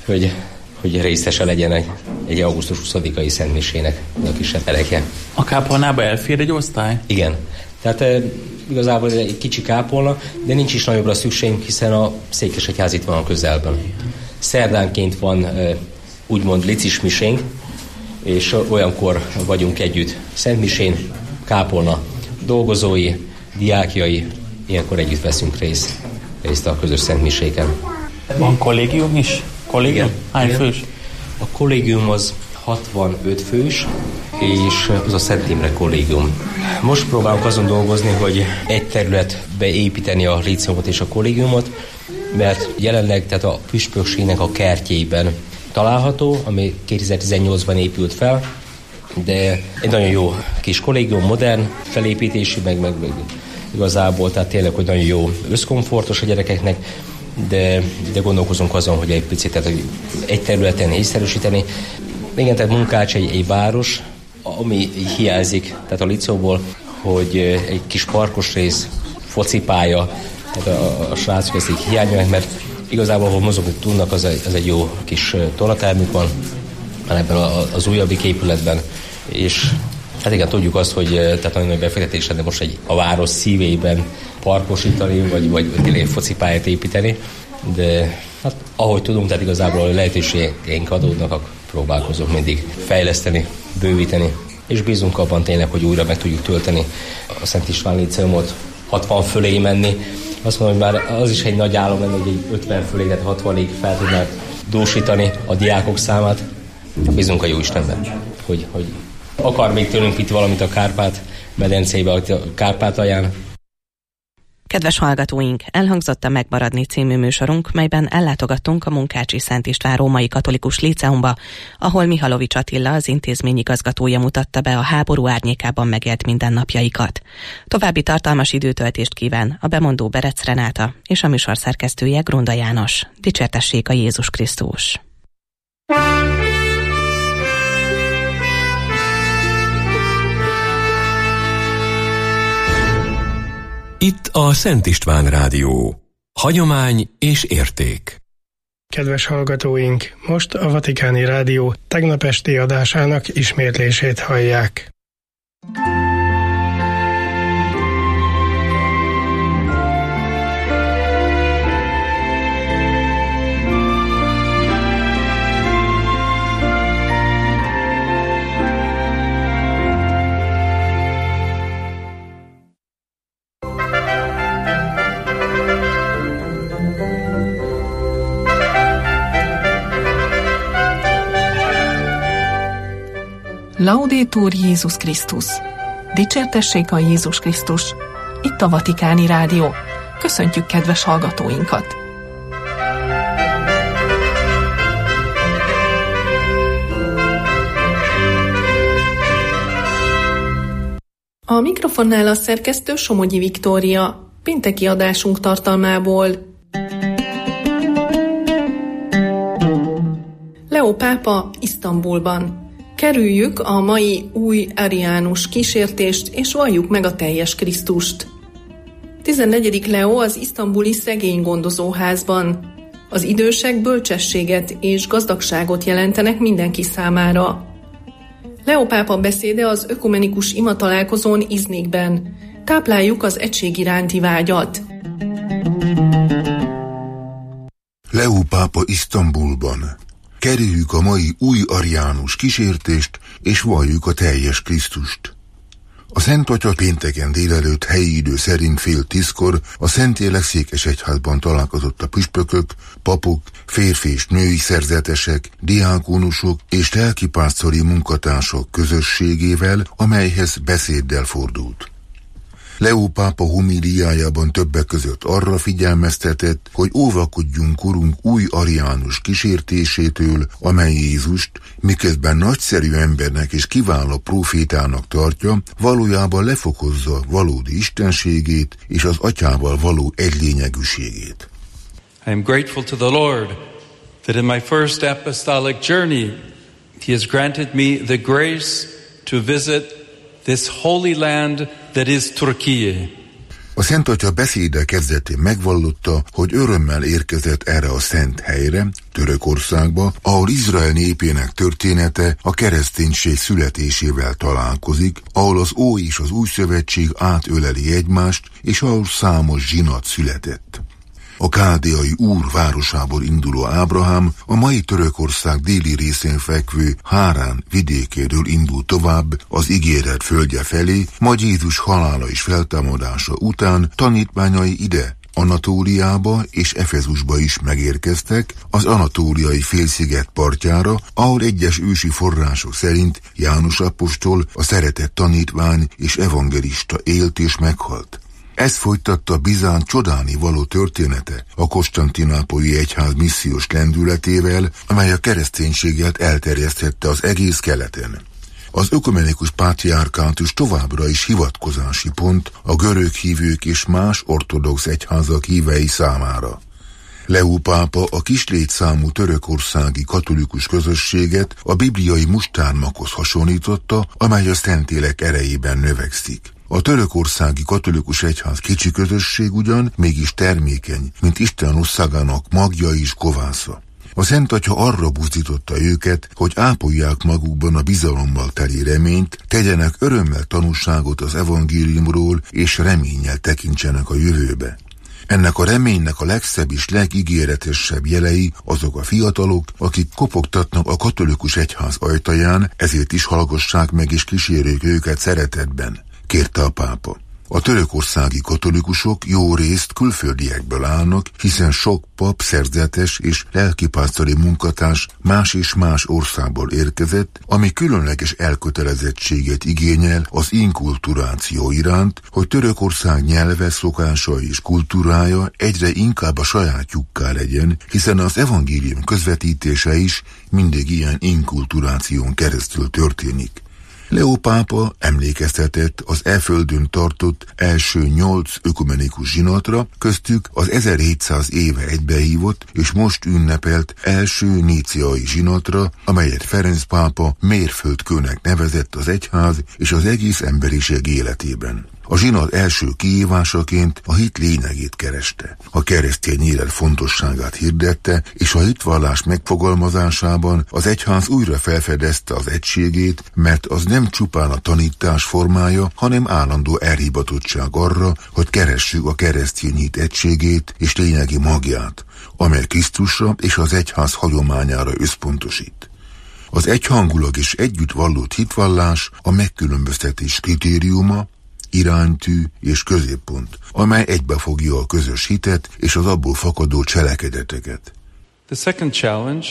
hogy részese legyen egy augusztus 20-ai szentmisének a kisebb erekje. A kápolnába elfér egy osztály? Igen. Tehát igazából ez egy kicsi kápolna, de nincs is nagyobbra szükségünk, hiszen a Székesegyház itt van a közelben. Szerdánként van úgymond licis misénk, és olyankor vagyunk együtt szentmisén, kápolna dolgozói, diákjai, ilyenkor együtt veszünk részt a közös szentmiséken. Van kollégium is? Kollégium? Hány fős? A kollégium az 65 fős, és az a Szent Imre kollégium. Most próbálunk azon dolgozni, hogy egy területbe építeni a líceumot és a kollégiumot, mert jelenleg tehát a püspökségnek a kertjében található, ami 2018-ban épült fel, de egy nagyon jó kis kollégium, modern felépítésű, meg igazából, tehát tényleg, hogy nagyon jó összkomfortos a gyerekeknek, de gondolkozunk azon, hogy egy picit tehát egy területen észszerűsíteni. Igen, tehát Munkács egy város, ami hiányzik, tehát a liceumból, hogy egy kis parkos rész, focipálya, tehát a srácok ezt így hiányolják, mert igazából, ahol mozogni tudnak, az egy jó kis tornatermük van, ebben az újabbik épületben, és hát igen, tudjuk azt, hogy tehát nagyon nagy befektetés lenne most a város szívében parkosítani, vagy focipályát építeni, de hát ahogy tudunk, tehát igazából a lehetőségeink adódnak, próbálkozunk mindig fejleszteni, bővíteni, és bízunk abban tényleg, hogy újra meg tudjuk tölteni a Szent István Líceumot, 60 fölé menni. Azt mondom, hogy már az is egy nagy álom lenne, hogy egy 50 fölé, tehát 60-ig fel tudnák dúsítani a diákok számát. Bízunk a Jóistenben, hogy akar még tőlünk itt valamit a Kárpát-medencébe, a Kárpátalján. Kedves hallgatóink, elhangzott a Megmaradni című műsorunk, melyben ellátogattunk a Munkácsi Szent István Római Katolikus Líceumba, ahol Mihalovics Attila, az intézmény igazgatója mutatta be a háború árnyékában megélt mindennapjaikat. További tartalmas időtöltést kíván a bemondó Berec Renáta és a műsor szerkesztője Grunda János. Dicsértessék a Jézus Krisztus! Itt a Szent István Rádió. Hagyomány és érték. Kedves hallgatóink, most a Vatikáni Rádió tegnap esti adásának ismétlését hallják. Laudetur Jézus Krisztus! Dicsértessék a Jézus Krisztus! Itt a Vatikáni Rádió. Köszöntjük kedves hallgatóinkat! A mikrofonnál a szerkesztő Somogyi Viktória. Pénteki adásunk tartalmából. Leó pápa Isztambulban. Kerüljük a mai új ariánus kísértést, és valljuk meg a teljes Krisztust. 14. Leó az isztambuli szegény gondozóházban. Az idősek bölcsességet és gazdagságot jelentenek mindenki számára. Leó pápa beszéde az ökumenikus imatalálkozón Iznikben. Tápláljuk az egység iránti vágyat. Leó pápa Isztambulban. Kerüljük a mai új ariánus kísértést, és valljuk a teljes Krisztust. A Szent Atya pénteken délelőtt helyi idő szerint 9:30 a Szentlélek Székesegyházban találkozott a püspökök, papok, férfi és női szerzetesek, diákonusok és lelkipásztori munkatársak közösségével, amelyhez beszéddel fordult. Leó pápa homíliájában többek között arra figyelmeztetett, hogy óvakodjunk korunk új ariánus kísértésétől, amely Jézust, miközben nagyszerű embernek és kiváló profétának tartja, valójában lefokozza valódi istenségét és az atyával való egylényegűségét. I am grateful to the Lord that in my first apostolic journey He has granted me the grace to visit this holy land that is Turkey. A Szent Atya beszéde kezdetén megvallotta, hogy örömmel érkezett erre a szent helyre, Törökországba, ahol Izrael népének története a kereszténység születésével találkozik, ahol az Ój és az Új Szövetség átöleli egymást, és ahol számos zsinat született. A káldeai Úr városából induló Ábrahám a mai Törökország déli részén fekvő Hárán vidékéről indul tovább az ígéret földje felé, majd Jézus halála és feltámadása után tanítványai ide, Anatóliába és Efezusba is megérkeztek, az anatóliai félsziget partjára, ahol egyes ősi források szerint János apostol, a szeretett tanítvány és evangelista élt és meghalt. Ez folytatta Bizánt csodálni való története a konstantinápolyi egyház missziós lendületével, amely a kereszténységet elterjesztette az egész keleten. Az ökumenikus pátriárkátus továbbra is hivatkozási pont a görög hívők és más ortodox egyházak hívei számára. Leó pápa a kislétszámú törökországi katolikus közösséget a bibliai mustármakhoz hasonlította, amely a Szentlélek erejében növekszik. A törökországi katolikus egyház kicsi közösség ugyan mégis termékeny, mint Isten országának magja és kovásza. A Szent Atya arra buzdította őket, hogy ápolják magukban a bizalommal teli reményt, tegyenek örömmel tanúságot az evangéliumról, és reménnyel tekintsenek a jövőbe. Ennek a reménynek a legszebb és legígéretesebb jelei azok a fiatalok, akik kopogtatnak a katolikus egyház ajtaján, ezért is hallgassák meg és kísérjék őket szeretetben, kérte a pápa. A törökországi katolikusok jó részt külföldiekből állnak, hiszen sok pap, szerzetes és lelkipásztori munkatárs más és más országból érkezett, ami különleges elkötelezettséget igényel az inkulturáció iránt, hogy Törökország nyelve, szokása és kultúrája egyre inkább a sajátjukká legyen, hiszen az evangélium közvetítése is mindig ilyen inkulturáción keresztül történik. Leó pápa emlékeztetett az földön tartott első 8 ökumenikus zsinatra, köztük az 1700 éve egybehívott és most ünnepelt első níciai zsinatra, amelyet Ferenc pápa mérföldkőnek nevezett az egyház és az egész emberiség életében. A zsinat első kihívásaként a hit lényegét kereste, a keresztény élet fontosságát hirdette, és a hitvallás megfogalmazásában az egyház újra felfedezte az egységét, mert az nem csupán a tanítás formája, hanem állandó elhivatottság arra, hogy keressük a keresztény hit egységét és lényegi magját, amely Krisztusra és az egyház hagyományára összpontosít. Az egyhangulag és együtt vallott hitvallás a megkülönböztetés kritériuma, iránytű és középpont, amely egybefogja a közös hitet és az abból fakadó cselekedeteket. The second challenge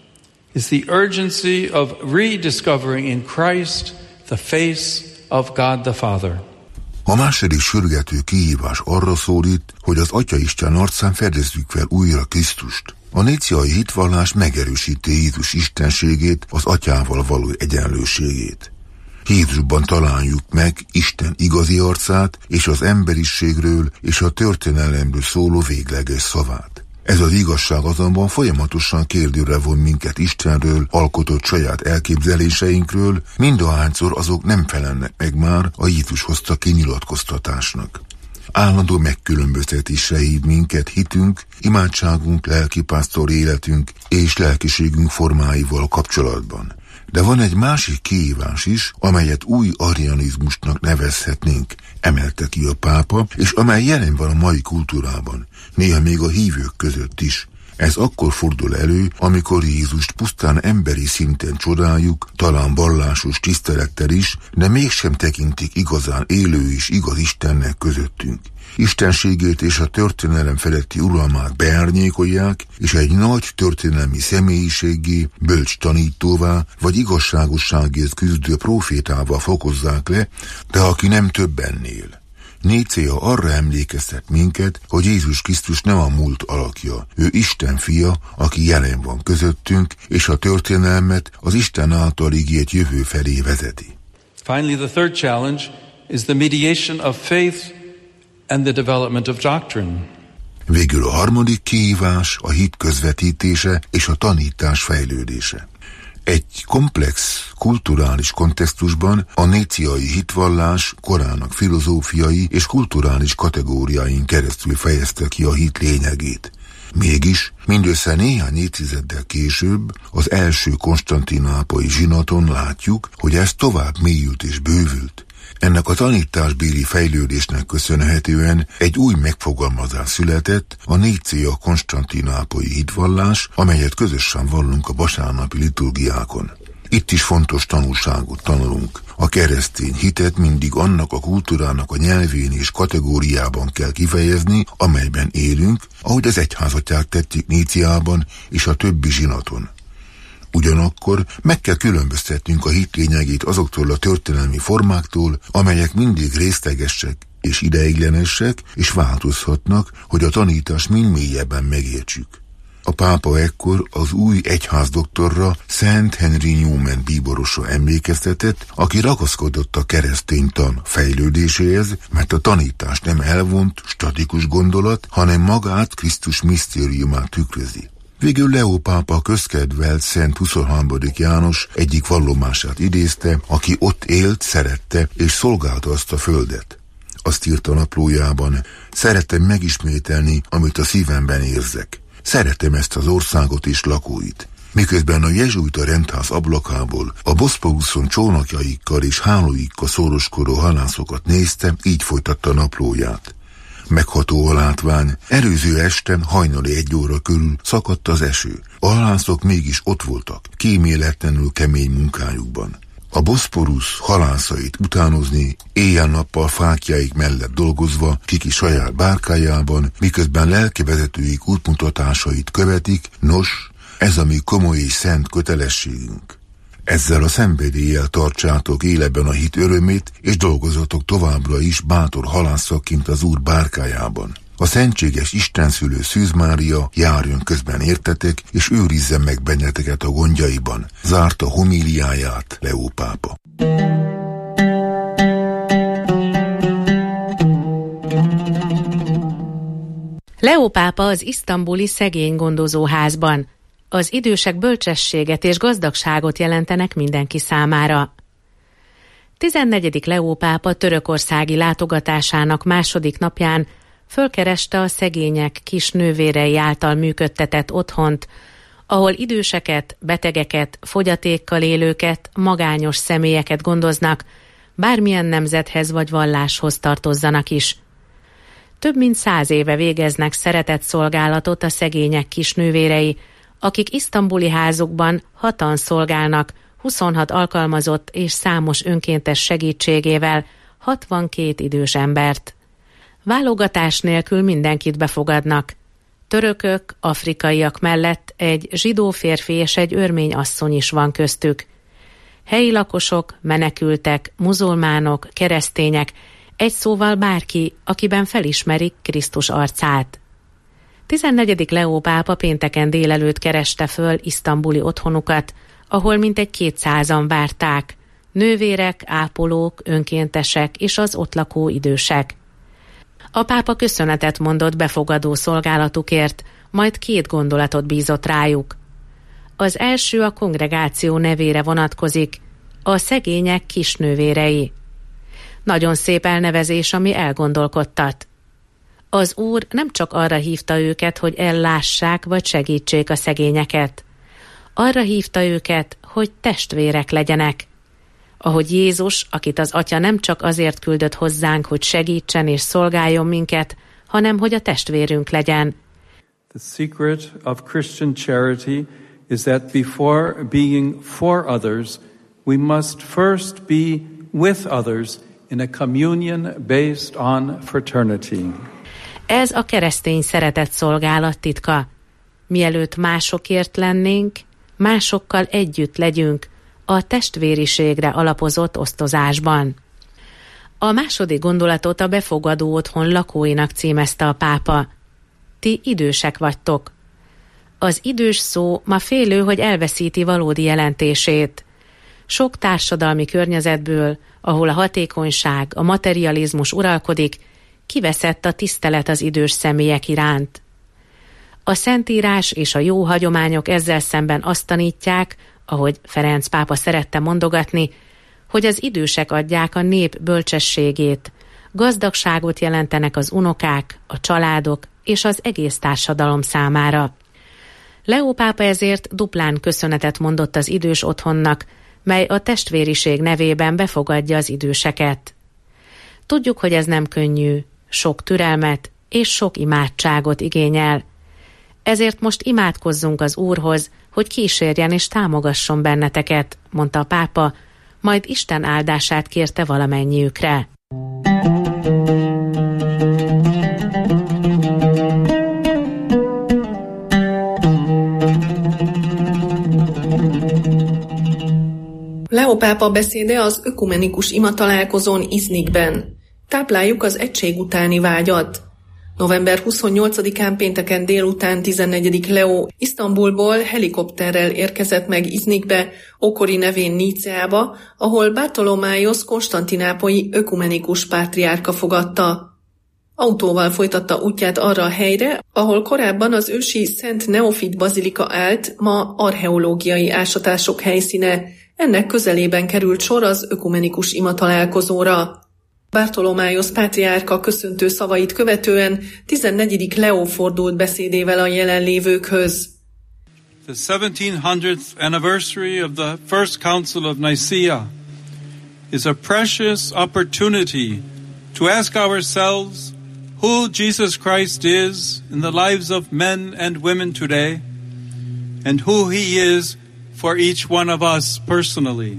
is the urgency of rediscovering in Christ the face of God the Father. A második sürgető kihívás arra szólít, hogy az Atya Isten arcán fedezzük fel újra Krisztust. A níciai hitvallás megerősíti Jézus istenségét, az Atyával való egyenlőségét. Jézusban találjuk meg Isten igazi arcát és az emberiségről és a történelemről szóló végleges szavát. Ez az igazság azonban folyamatosan kérdőre von minket Istenről, alkotott saját elképzeléseinkről, mindahányszor azok nem felelnek meg már a Jézus hozta kinyilatkoztatásnak. Állandó megkülönböztetésre hív minket hitünk, imádságunk, lelkipásztori életünk és lelkiségünk formáival kapcsolatban. De van egy másik kihívás is, amelyet új arianizmusnak nevezhetnénk, emelte ki a pápa, és amely jelen van a mai kultúrában, néha még a hívők között is. Ez akkor fordul elő, amikor Jézust pusztán emberi szinten csodáljuk, talán vallásos tisztelettel is, de mégsem tekintik igazán élő és igaz Istennek közöttünk. Istenségét és a történelem feletti uralmát beárnyékolják, és egy nagy történelmi személyiséggé, bölcs tanítóvá, vagy igazságosságért küzdő profétává fokozzák le, de aki nem több ennél. Nicea arra emlékeztet minket, hogy Jézus Krisztus nem a múlt alakja. Ő Isten fia, aki jelen van közöttünk, és a történelmet az Isten által ígért jövő felé vezeti. Finally, the third challenge is the mediation of faith and the development of doctrine. Végül a harmadik kihívás a hit közvetítése és a tanítás fejlődése. Egy komplex kulturális kontextusban a níciai hitvallás korának filozófiai és kulturális kategóriáin keresztül fejezte ki a hit lényegét. Mégis mindössze néhány évtizeddel később, az első konstantinápolyi zsinaton látjuk, hogy ez tovább mélyült és bővült. Ennek a tanításbéli fejlődésnek köszönhetően egy új megfogalmazás született, a Nicea konstantinápolyi hitvallás, amelyet közösen vallunk a vasárnapi liturgiákon. Itt is fontos tanulságot tanulunk. A keresztény hitet mindig annak a kultúrának a nyelvén és kategóriában kell kifejezni, amelyben élünk, ahogy az egyházatják tették Níciában és a többi zsinaton. Ugyanakkor meg kell különböztetnünk a hit lényegét azoktól a történelmi formáktól, amelyek mindig részlegesek és ideiglenesek, és változhatnak, hogy a tanítást mind mélyebben megértsük. A pápa ekkor az új egyházdoktorra, Szent Henry Newman bíborosra emlékeztetett, aki ragaszkodott a keresztény tan fejlődéséhez, mert a tanítás nem elvont, statikus gondolat, hanem magát, Krisztus misztériumát tükrözi. Végül Leó pápa közkedvelt Szent 23. János egyik vallomását idézte, aki ott élt, szerette és szolgálta azt a földet. Azt írta naplójában: szeretem megismételni, amit a szívemben érzek. Szeretem ezt az országot és lakóit. Miközben a jezsuita rendház ablakából a Boszporuszon csónakjaikkal és hálóikkal szóroskodó halászokat nézte, így folytatta naplóját. Megható a látvány, előző este hajnali 1 óra körül szakadt az eső. A halászok mégis ott voltak, kíméletlenül kemény munkájukban. A Boszporusz halászait utánozni, éjjel-nappal fákjáik mellett dolgozva, kiki saját bárkájában, miközben lelkivezetőik útmutatásait követik, nos, ez a mi komoly és szent kötelességünk. Ezzel a szenvedéllyel tartsátok életben a hit örömét, és dolgozatok továbbra is bátor halászakként az Úr bárkájában. A szentséges Istenszülő Szűz Mária járjon közben értetek, és őrizze meg benneteket a gondjaiban. Zárta homíliáját Leó pápa. Leó pápa az isztambuli szegény gondozóházban. Az idősek bölcsességet és gazdagságot jelentenek mindenki számára. 14. Leó pápa törökországi látogatásának második napján fölkereste a szegények kis nővérei által működtetett otthont, ahol időseket, betegeket, fogyatékkal élőket, magányos személyeket gondoznak, bármilyen nemzethez vagy valláshoz tartozzanak is. Több mint 100 éve végeznek szeretett szolgálatot a szegények kisnővérei, akik isztambuli házukban 6-an szolgálnak, 26 alkalmazott és számos önkéntes segítségével 62 idős embert. Válogatás nélkül mindenkit befogadnak. Törökök, afrikaiak mellett egy zsidó férfi és egy örmény asszony is van köztük. Helyi lakosok, menekültek, muzulmánok, keresztények, egy szóval bárki, akiben felismerik Krisztus arcát. 14. Leó pápa pénteken délelőtt kereste föl isztambuli otthonukat, ahol mintegy 200-an várták, nővérek, ápolók, önkéntesek és az ott lakó idősek. A pápa köszönetet mondott befogadó szolgálatukért, majd 2 gondolatot bízott rájuk. Az első a kongregáció nevére vonatkozik, a szegények kisnővérei. Nagyon szép elnevezés, ami elgondolkodtat. Az Úr nem csak arra hívta őket, hogy ellássák vagy segítsék a szegényeket. Arra hívta őket, hogy testvérek legyenek. Ahogy Jézus, akit az Atya nem csak azért küldött hozzánk, hogy segítsen és szolgáljon minket, hanem hogy a testvérünk legyen. The secret of Christian charity is that before being for others, we must first be with others in a communion based on fraternity. Ez a keresztény szeretet szolgálat titka. Mielőtt másokért lennénk, másokkal együtt legyünk a testvériségre alapozott osztozásban. A második gondolatot a befogadó otthon lakóinak címezte a pápa. Ti idősek vagytok. Az idős szó ma félő, hogy elveszíti valódi jelentését. Sok társadalmi környezetből, ahol a hatékonyság, a materializmus uralkodik, kiveszett a tisztelet az idős személyek iránt. A Szentírás és a jó hagyományok ezzel szemben azt tanítják, ahogy Ferenc pápa szerette mondogatni, hogy az idősek adják a nép bölcsességét, gazdagságot jelentenek az unokák, a családok és az egész társadalom számára. Leó pápa ezért duplán köszönetet mondott az idős otthonnak, mely a testvériség nevében befogadja az időseket. Tudjuk, hogy ez nem könnyű, sok türelmet és sok imádságot igényel. Ezért most imádkozzunk az Úrhoz, hogy kísérjen és támogasson benneteket, mondta a pápa, majd Isten áldását kérte valamennyiükre. Leó pápa beszéde az ökumenikus imatalálkozón Iznikben. Tápláljuk az egység utáni vágyat. November 28-án pénteken délután 14. Leó Isztambulból helikopterrel érkezett meg Iznikbe, ókori nevén Níceába, ahol Bartolomájosz konstantinápolyi ökumenikus pátriárka fogadta. Autóval folytatta útját arra a helyre, ahol korábban az ősi Szent Neofit bazilika állt, ma archeológiai ásatások helyszíne. Ennek közelében került sor az ökumenikus imatalálkozóra. Bartolomájosz pátriárka köszöntő szavait követően 14. Leó fordult beszédével a jelenlévőkhöz. The 1700th anniversary of the First Council of Nicaea is a precious opportunity to ask ourselves who Jesus Christ is in the lives of men and women today, and who he is for each one of us personally.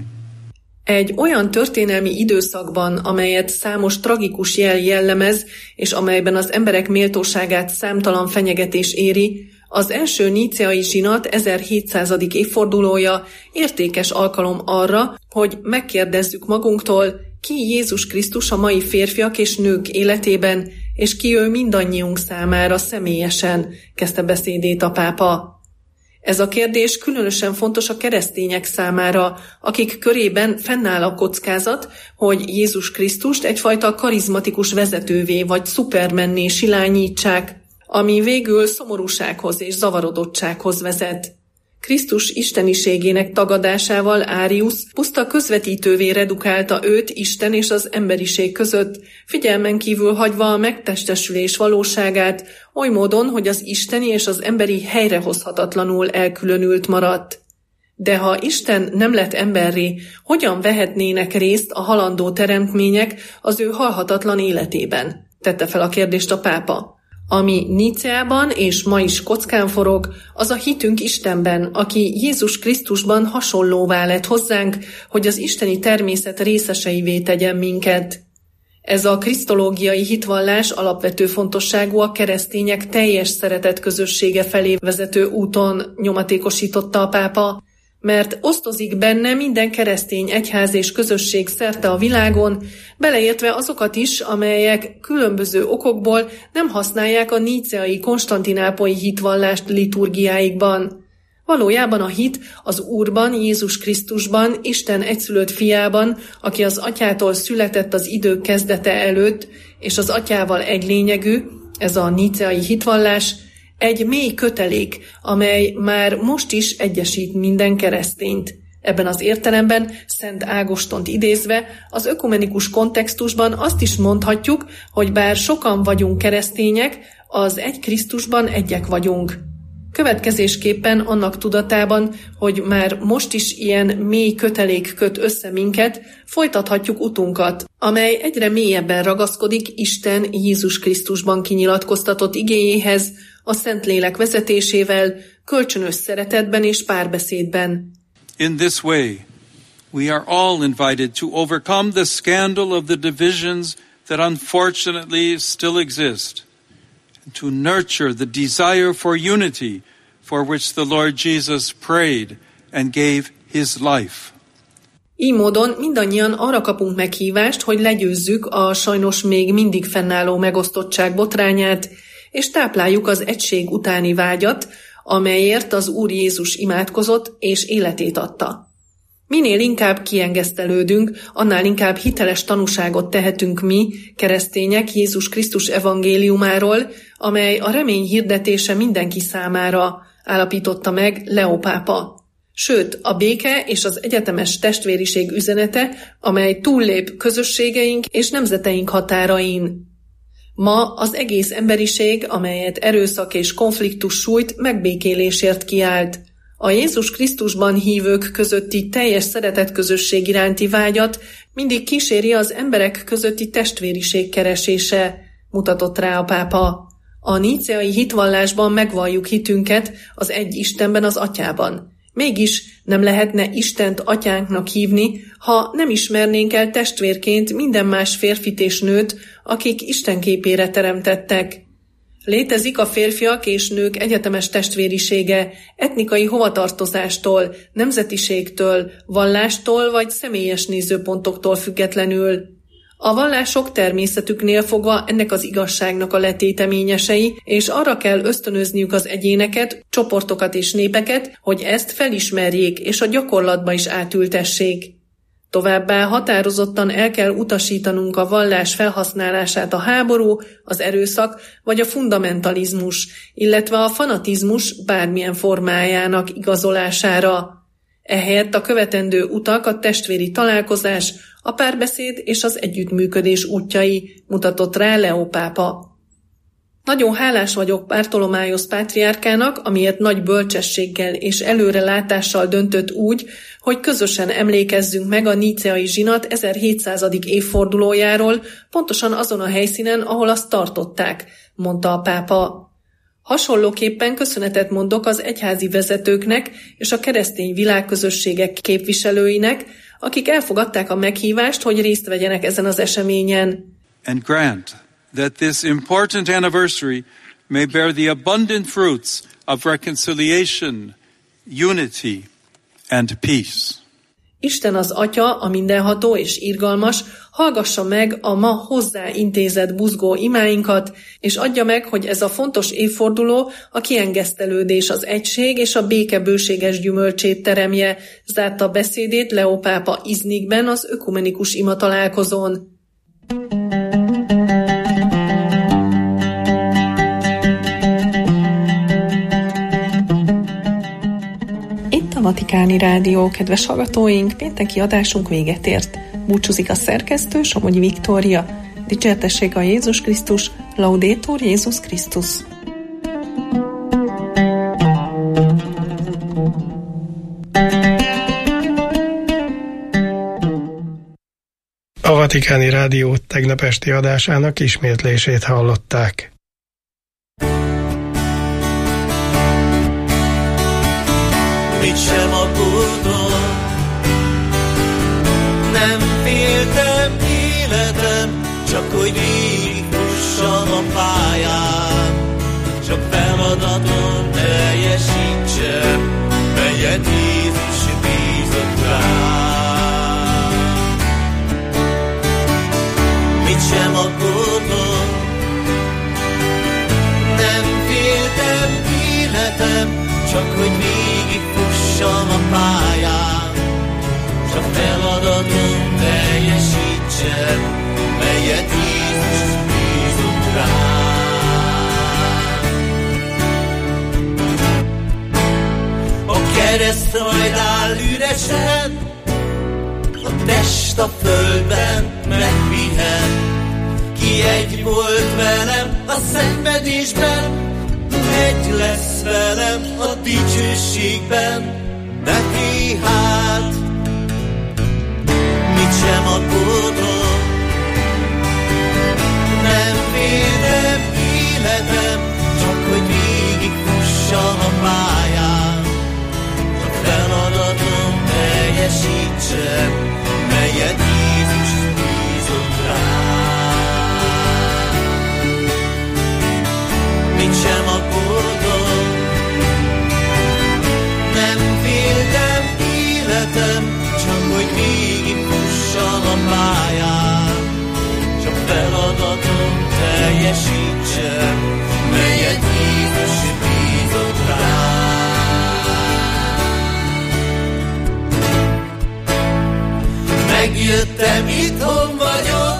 Egy olyan történelmi időszakban, amelyet számos tragikus jel jellemez, és amelyben az emberek méltóságát számtalan fenyegetés éri, az első níceai zsinat 1700. évfordulója értékes alkalom arra, hogy megkérdezzük magunktól, ki Jézus Krisztus a mai férfiak és nők életében, és ki ő mindannyiunk számára személyesen, kezdte beszédét a pápa. Ez a kérdés különösen fontos a keresztények számára, akik körében fennáll a kockázat, hogy Jézus Krisztust egyfajta karizmatikus vezetővé vagy szupermenné silányítsák, ami végül szomorúsághoz és zavarodottsághoz vezet. Krisztus isteniségének tagadásával Áriusz puszta közvetítővé redukálta őt Isten és az emberiség között, figyelmen kívül hagyva a megtestesülés valóságát, oly módon, hogy az isteni és az emberi helyrehozhatatlanul elkülönült maradt. De ha Isten nem lett emberré, hogyan vehetnének részt a halandó teremtmények az ő halhatatlan életében? Tette fel a kérdést a pápa. Ami Níceában és ma is kockán forog, az a hitünk Istenben, aki Jézus Krisztusban hasonlóvá lett hozzánk, hogy az isteni természet részeseivé tegyen minket. Ez a krisztológiai hitvallás alapvető fontosságú a keresztények teljes szeretet közössége felé vezető úton, nyomatékosította a pápa, mert osztozik benne minden keresztény egyház és közösség szerte a világon, beleértve azokat is, amelyek különböző okokból nem használják a níceai konstantinápolyi hitvallást liturgiáikban. Valójában a hit az Úrban, Jézus Krisztusban, Isten egyszülött fiában, aki az atyától született az idők kezdete előtt, és az atyával egy lényegű, ez a níceai hitvallás, egy mély kötelék, amely már most is egyesít minden keresztényt. Ebben az értelemben, Szent Ágostont idézve, az ökumenikus kontextusban azt is mondhatjuk, hogy bár sokan vagyunk keresztények, az egy Krisztusban egyek vagyunk. Következésképpen annak tudatában, hogy már most is ilyen mély kötelék köt össze minket, folytathatjuk utunkat, amely egyre mélyebben ragaszkodik Isten Jézus Krisztusban kinyilatkoztatott igéjéhez, a Szentlélek vezetésével, kölcsönös szeretetben és párbeszédben. In this way, we are all invited to overcome the scandal of the divisions that unfortunately still exist, and to nurture the desire for unity for which the Lord Jesus prayed and gave his life. Így módon mindannyian arra kapunk meghívást, hogy legyőzzük a sajnos még mindig fennálló megosztottság botrányát, és tápláljuk az egység utáni vágyat, amelyért az Úr Jézus imádkozott és életét adta. Minél inkább kiengesztelődünk, annál inkább hiteles tanúságot tehetünk mi, keresztények, Jézus Krisztus evangéliumáról, amely a remény hirdetése mindenki számára, állapította meg Leó pápa. Sőt, a béke és az egyetemes testvériség üzenete, amely túllép közösségeink és nemzeteink határain. Ma az egész emberiség, amelyet erőszak és konfliktus sújt, megbékélésért kiállt. A Jézus Krisztusban hívők közötti teljes szeretetközösség iránti vágyat mindig kíséri az emberek közötti testvériség keresése, mutatott rá a pápa. A níceai hitvallásban megvalljuk hitünket az egy Istenben, az Atyában. Mégis nem lehetne Istent atyánknak hívni, ha nem ismernénk el testvérként minden más férfit és nőt, akik Isten képére teremtettek. Létezik a férfiak és nők egyetemes testvérisége, etnikai hovatartozástól, nemzetiségtől, vallástól vagy személyes nézőpontoktól függetlenül. A vallások természetüknél fogva ennek az igazságnak a letéteményesei, és arra kell ösztönözniük az egyéneket, csoportokat és népeket, hogy ezt felismerjék és a gyakorlatba is átültessék. Továbbá határozottan el kell utasítanunk a vallás felhasználását a háború, az erőszak vagy a fundamentalizmus, illetve a fanatizmus bármilyen formájának igazolására. Ehelyett a követendő utak a testvéri találkozás, a párbeszéd és az együttműködés útjai, mutatott rá Leó pápa. Nagyon hálás vagyok Bartolomájosz pátriárkának, amiért nagy bölcsességgel és előrelátással döntött úgy, hogy közösen emlékezzünk meg a níceai zsinat 1700. évfordulójáról, pontosan azon a helyszínen, ahol azt tartották, mondta a pápa. Hasonlóképpen köszönetet mondok az egyházi vezetőknek és a keresztény világközösségek képviselőinek, akik elfogadták a meghívást, hogy részt vegyenek ezen az eseményen. And grant that this important anniversary may bear the abundant fruits of reconciliation, unity and peace. Isten az Atya, a mindenható és irgalmas, hallgassa meg a ma hozzá intézett buzgó imáinkat, és adja meg, hogy ez a fontos évforduló a kiengesztelődés, az egység és a béke bőséges gyümölcsét teremje, zárta beszédét Leó pápa Iznikben az ökumenikus ima találkozón. A Vatikáni Rádió, kedves hallgatóink, pénteki adásunk véget ért. Búcsúzik a szerkesztő, Somogyi Viktória. Dicsértessék a Jézus Krisztus, Laudetur Jézus Krisztus. A Vatikáni Rádió tegnap esti adásának ismétlését hallották. Mit sem aggódom, nem féltem életem, csak hogy végigfussam a pályán, csak feladaton teljesítsem, melyet Jézus bízott rám. Mit sem aggódom, nem féltem életem, csak hogy végigfussam a pályán, csak feladatom teljesítsem, melyet Jézus bízott rám. A kereszt majd áll üresen, a test a földben megpihen. Ki egy volt velem a szenvedésben, egy lesz velem a dicsőségben, neki hát mit sem aggódom, nem féltem életem, csak hogy végigfussam a pályán, csak feladatom teljesítsem, melyet Jézus bízott rám. Mit sem aggódom, nem féltem életem, csak hogy teljesítsen, melyet Jézus bízott rám. Megjöttem, itthon vagyok,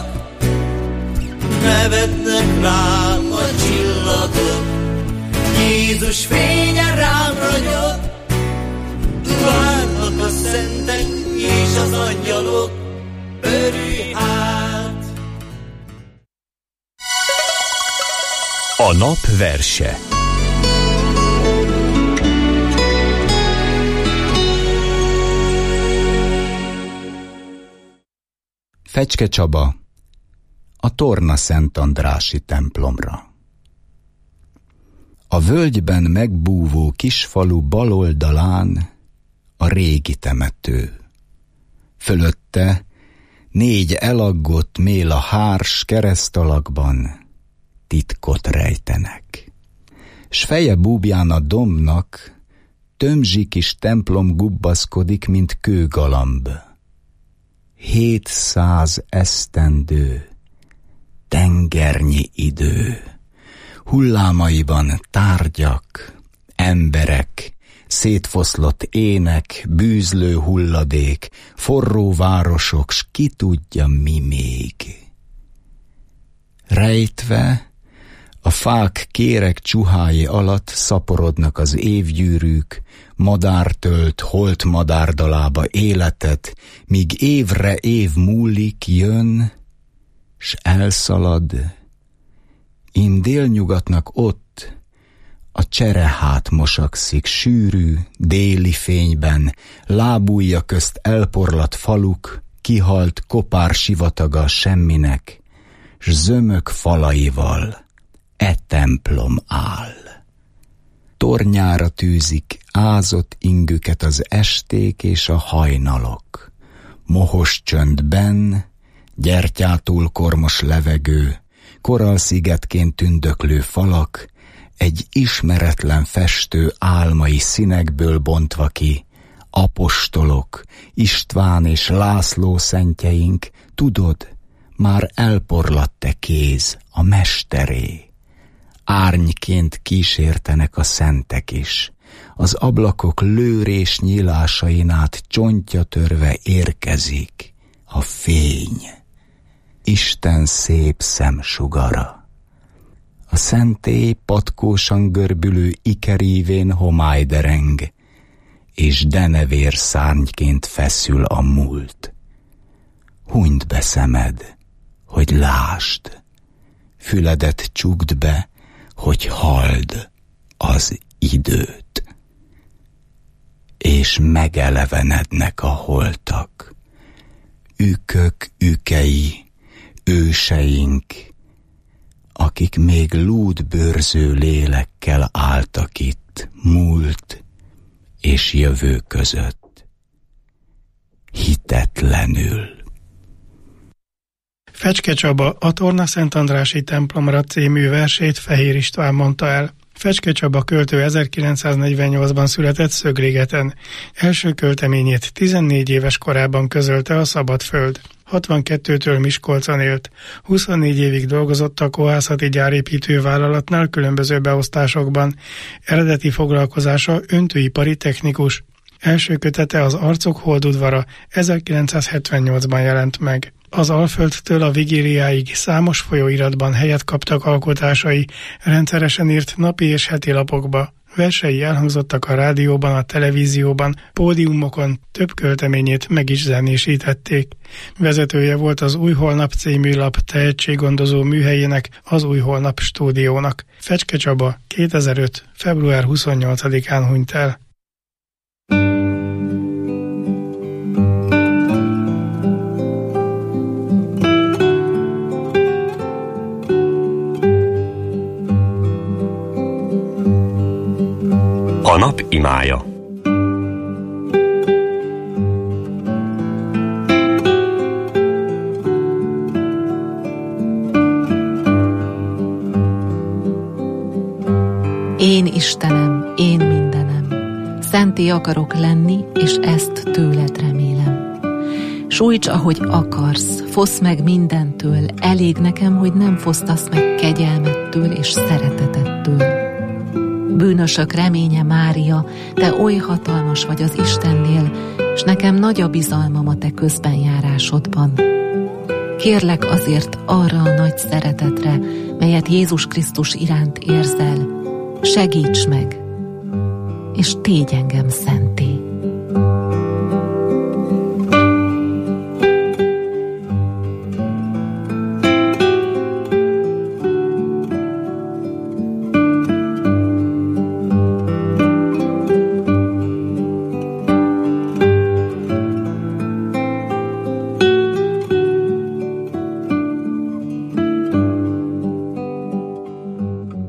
nevetnek rám a csillagok, Jézus fénye rám ragyog, várnak a szentek és az angyalok, örülj hát! A nap verse. Fecske Csaba, a Torna Szentandrási templomra. A völgyben megbúvó kisfalu bal oldalán a régi temető. Fölötte 4 elaggott méla hárs keresztalakban titkot rejtenek. S feje búbján a dombnak tömzsi kis templom gubbaszkodik, mint kőgalamb. 700 esztendő, tengernyi idő, hullámaiban tárgyak, emberek, szétfoszlott ének, bűzlő hulladék, forró városok, s ki tudja mi még. Rejtve a fák kérek csuhái alatt szaporodnak az évgyűrűk, madár tölt holt madárdalába életet, míg évre év múlik, jön, s elszalad. Ím délnyugatnak ott a cserehát mosakszik sűrű, déli fényben, lábujja közt elporlat faluk, kihalt kopár sivataga semminek, s zömök falaival templom áll. Tornyára tűzik ázott ingüket az esték és a hajnalok. Mohos csöndben, gyertyától kormos levegő, korallszigetként tündöklő falak, egy ismeretlen festő álmai színekből bontva ki, apostolok, István és László szentjeink, tudod, már elporlatt te kéz a mesteré. Árnyként kísértenek a szentek is, az ablakok lőrés nyílásain át csontja törve érkezik a fény, Isten szép szemsugara. A szentély patkósan görbülő ikerívén homály dereng, és denevér szárnyként feszül a múlt. Hunyd be szemed, hogy lásd, füledet csukd be, hogy halld az időt. És megelevenednek a holtak, ükök ükei, őseink, akik még lúdbőrző lélekkel álltak itt múlt és jövő között. Hitetlenül. Fecske Csaba a Torna Szentandrási templomra című versét Fehér István mondta el. Fecske Csaba költő 1948-ban született Szögligeten. Első költeményét 14 éves korában közölte a Szabadföld. 62-től Miskolcon élt. 24 évig dolgozott a kohászati gyárépítő vállalatnál különböző beosztásokban. Eredeti foglalkozása öntőipari technikus. Első kötete az Arcok holdudvara 1978-ban jelent meg. Az Alföldtől a Vigíliáig számos folyóiratban helyet kaptak alkotásai, rendszeresen írt napi és heti lapokba. Versei elhangzottak a rádióban, a televízióban, pódiumokon, több költeményét meg is zenésítették. Vezetője volt az Új Holnap című lap tehetséggondozó műhelyének, az Új Holnap stúdiónak. Fecske Csaba 2005. február 28-án hunyt el. A nap imája. Én Istenem, én mindenem, szenté akarok lenni, és ezt tőled remélem. Sújts, ahogy akarsz, foszd meg mindentől, elég nekem, hogy nem fosztasz meg kegyelmettől és szeretetettől. Bűnösök reménye, Mária, te oly hatalmas vagy az Istennél, s nekem nagy a bizalmam a te közbenjárásodban. Kérlek azért arra a nagy szeretetre, melyet Jézus Krisztus iránt érzel, segíts meg, és tégy engem szenté.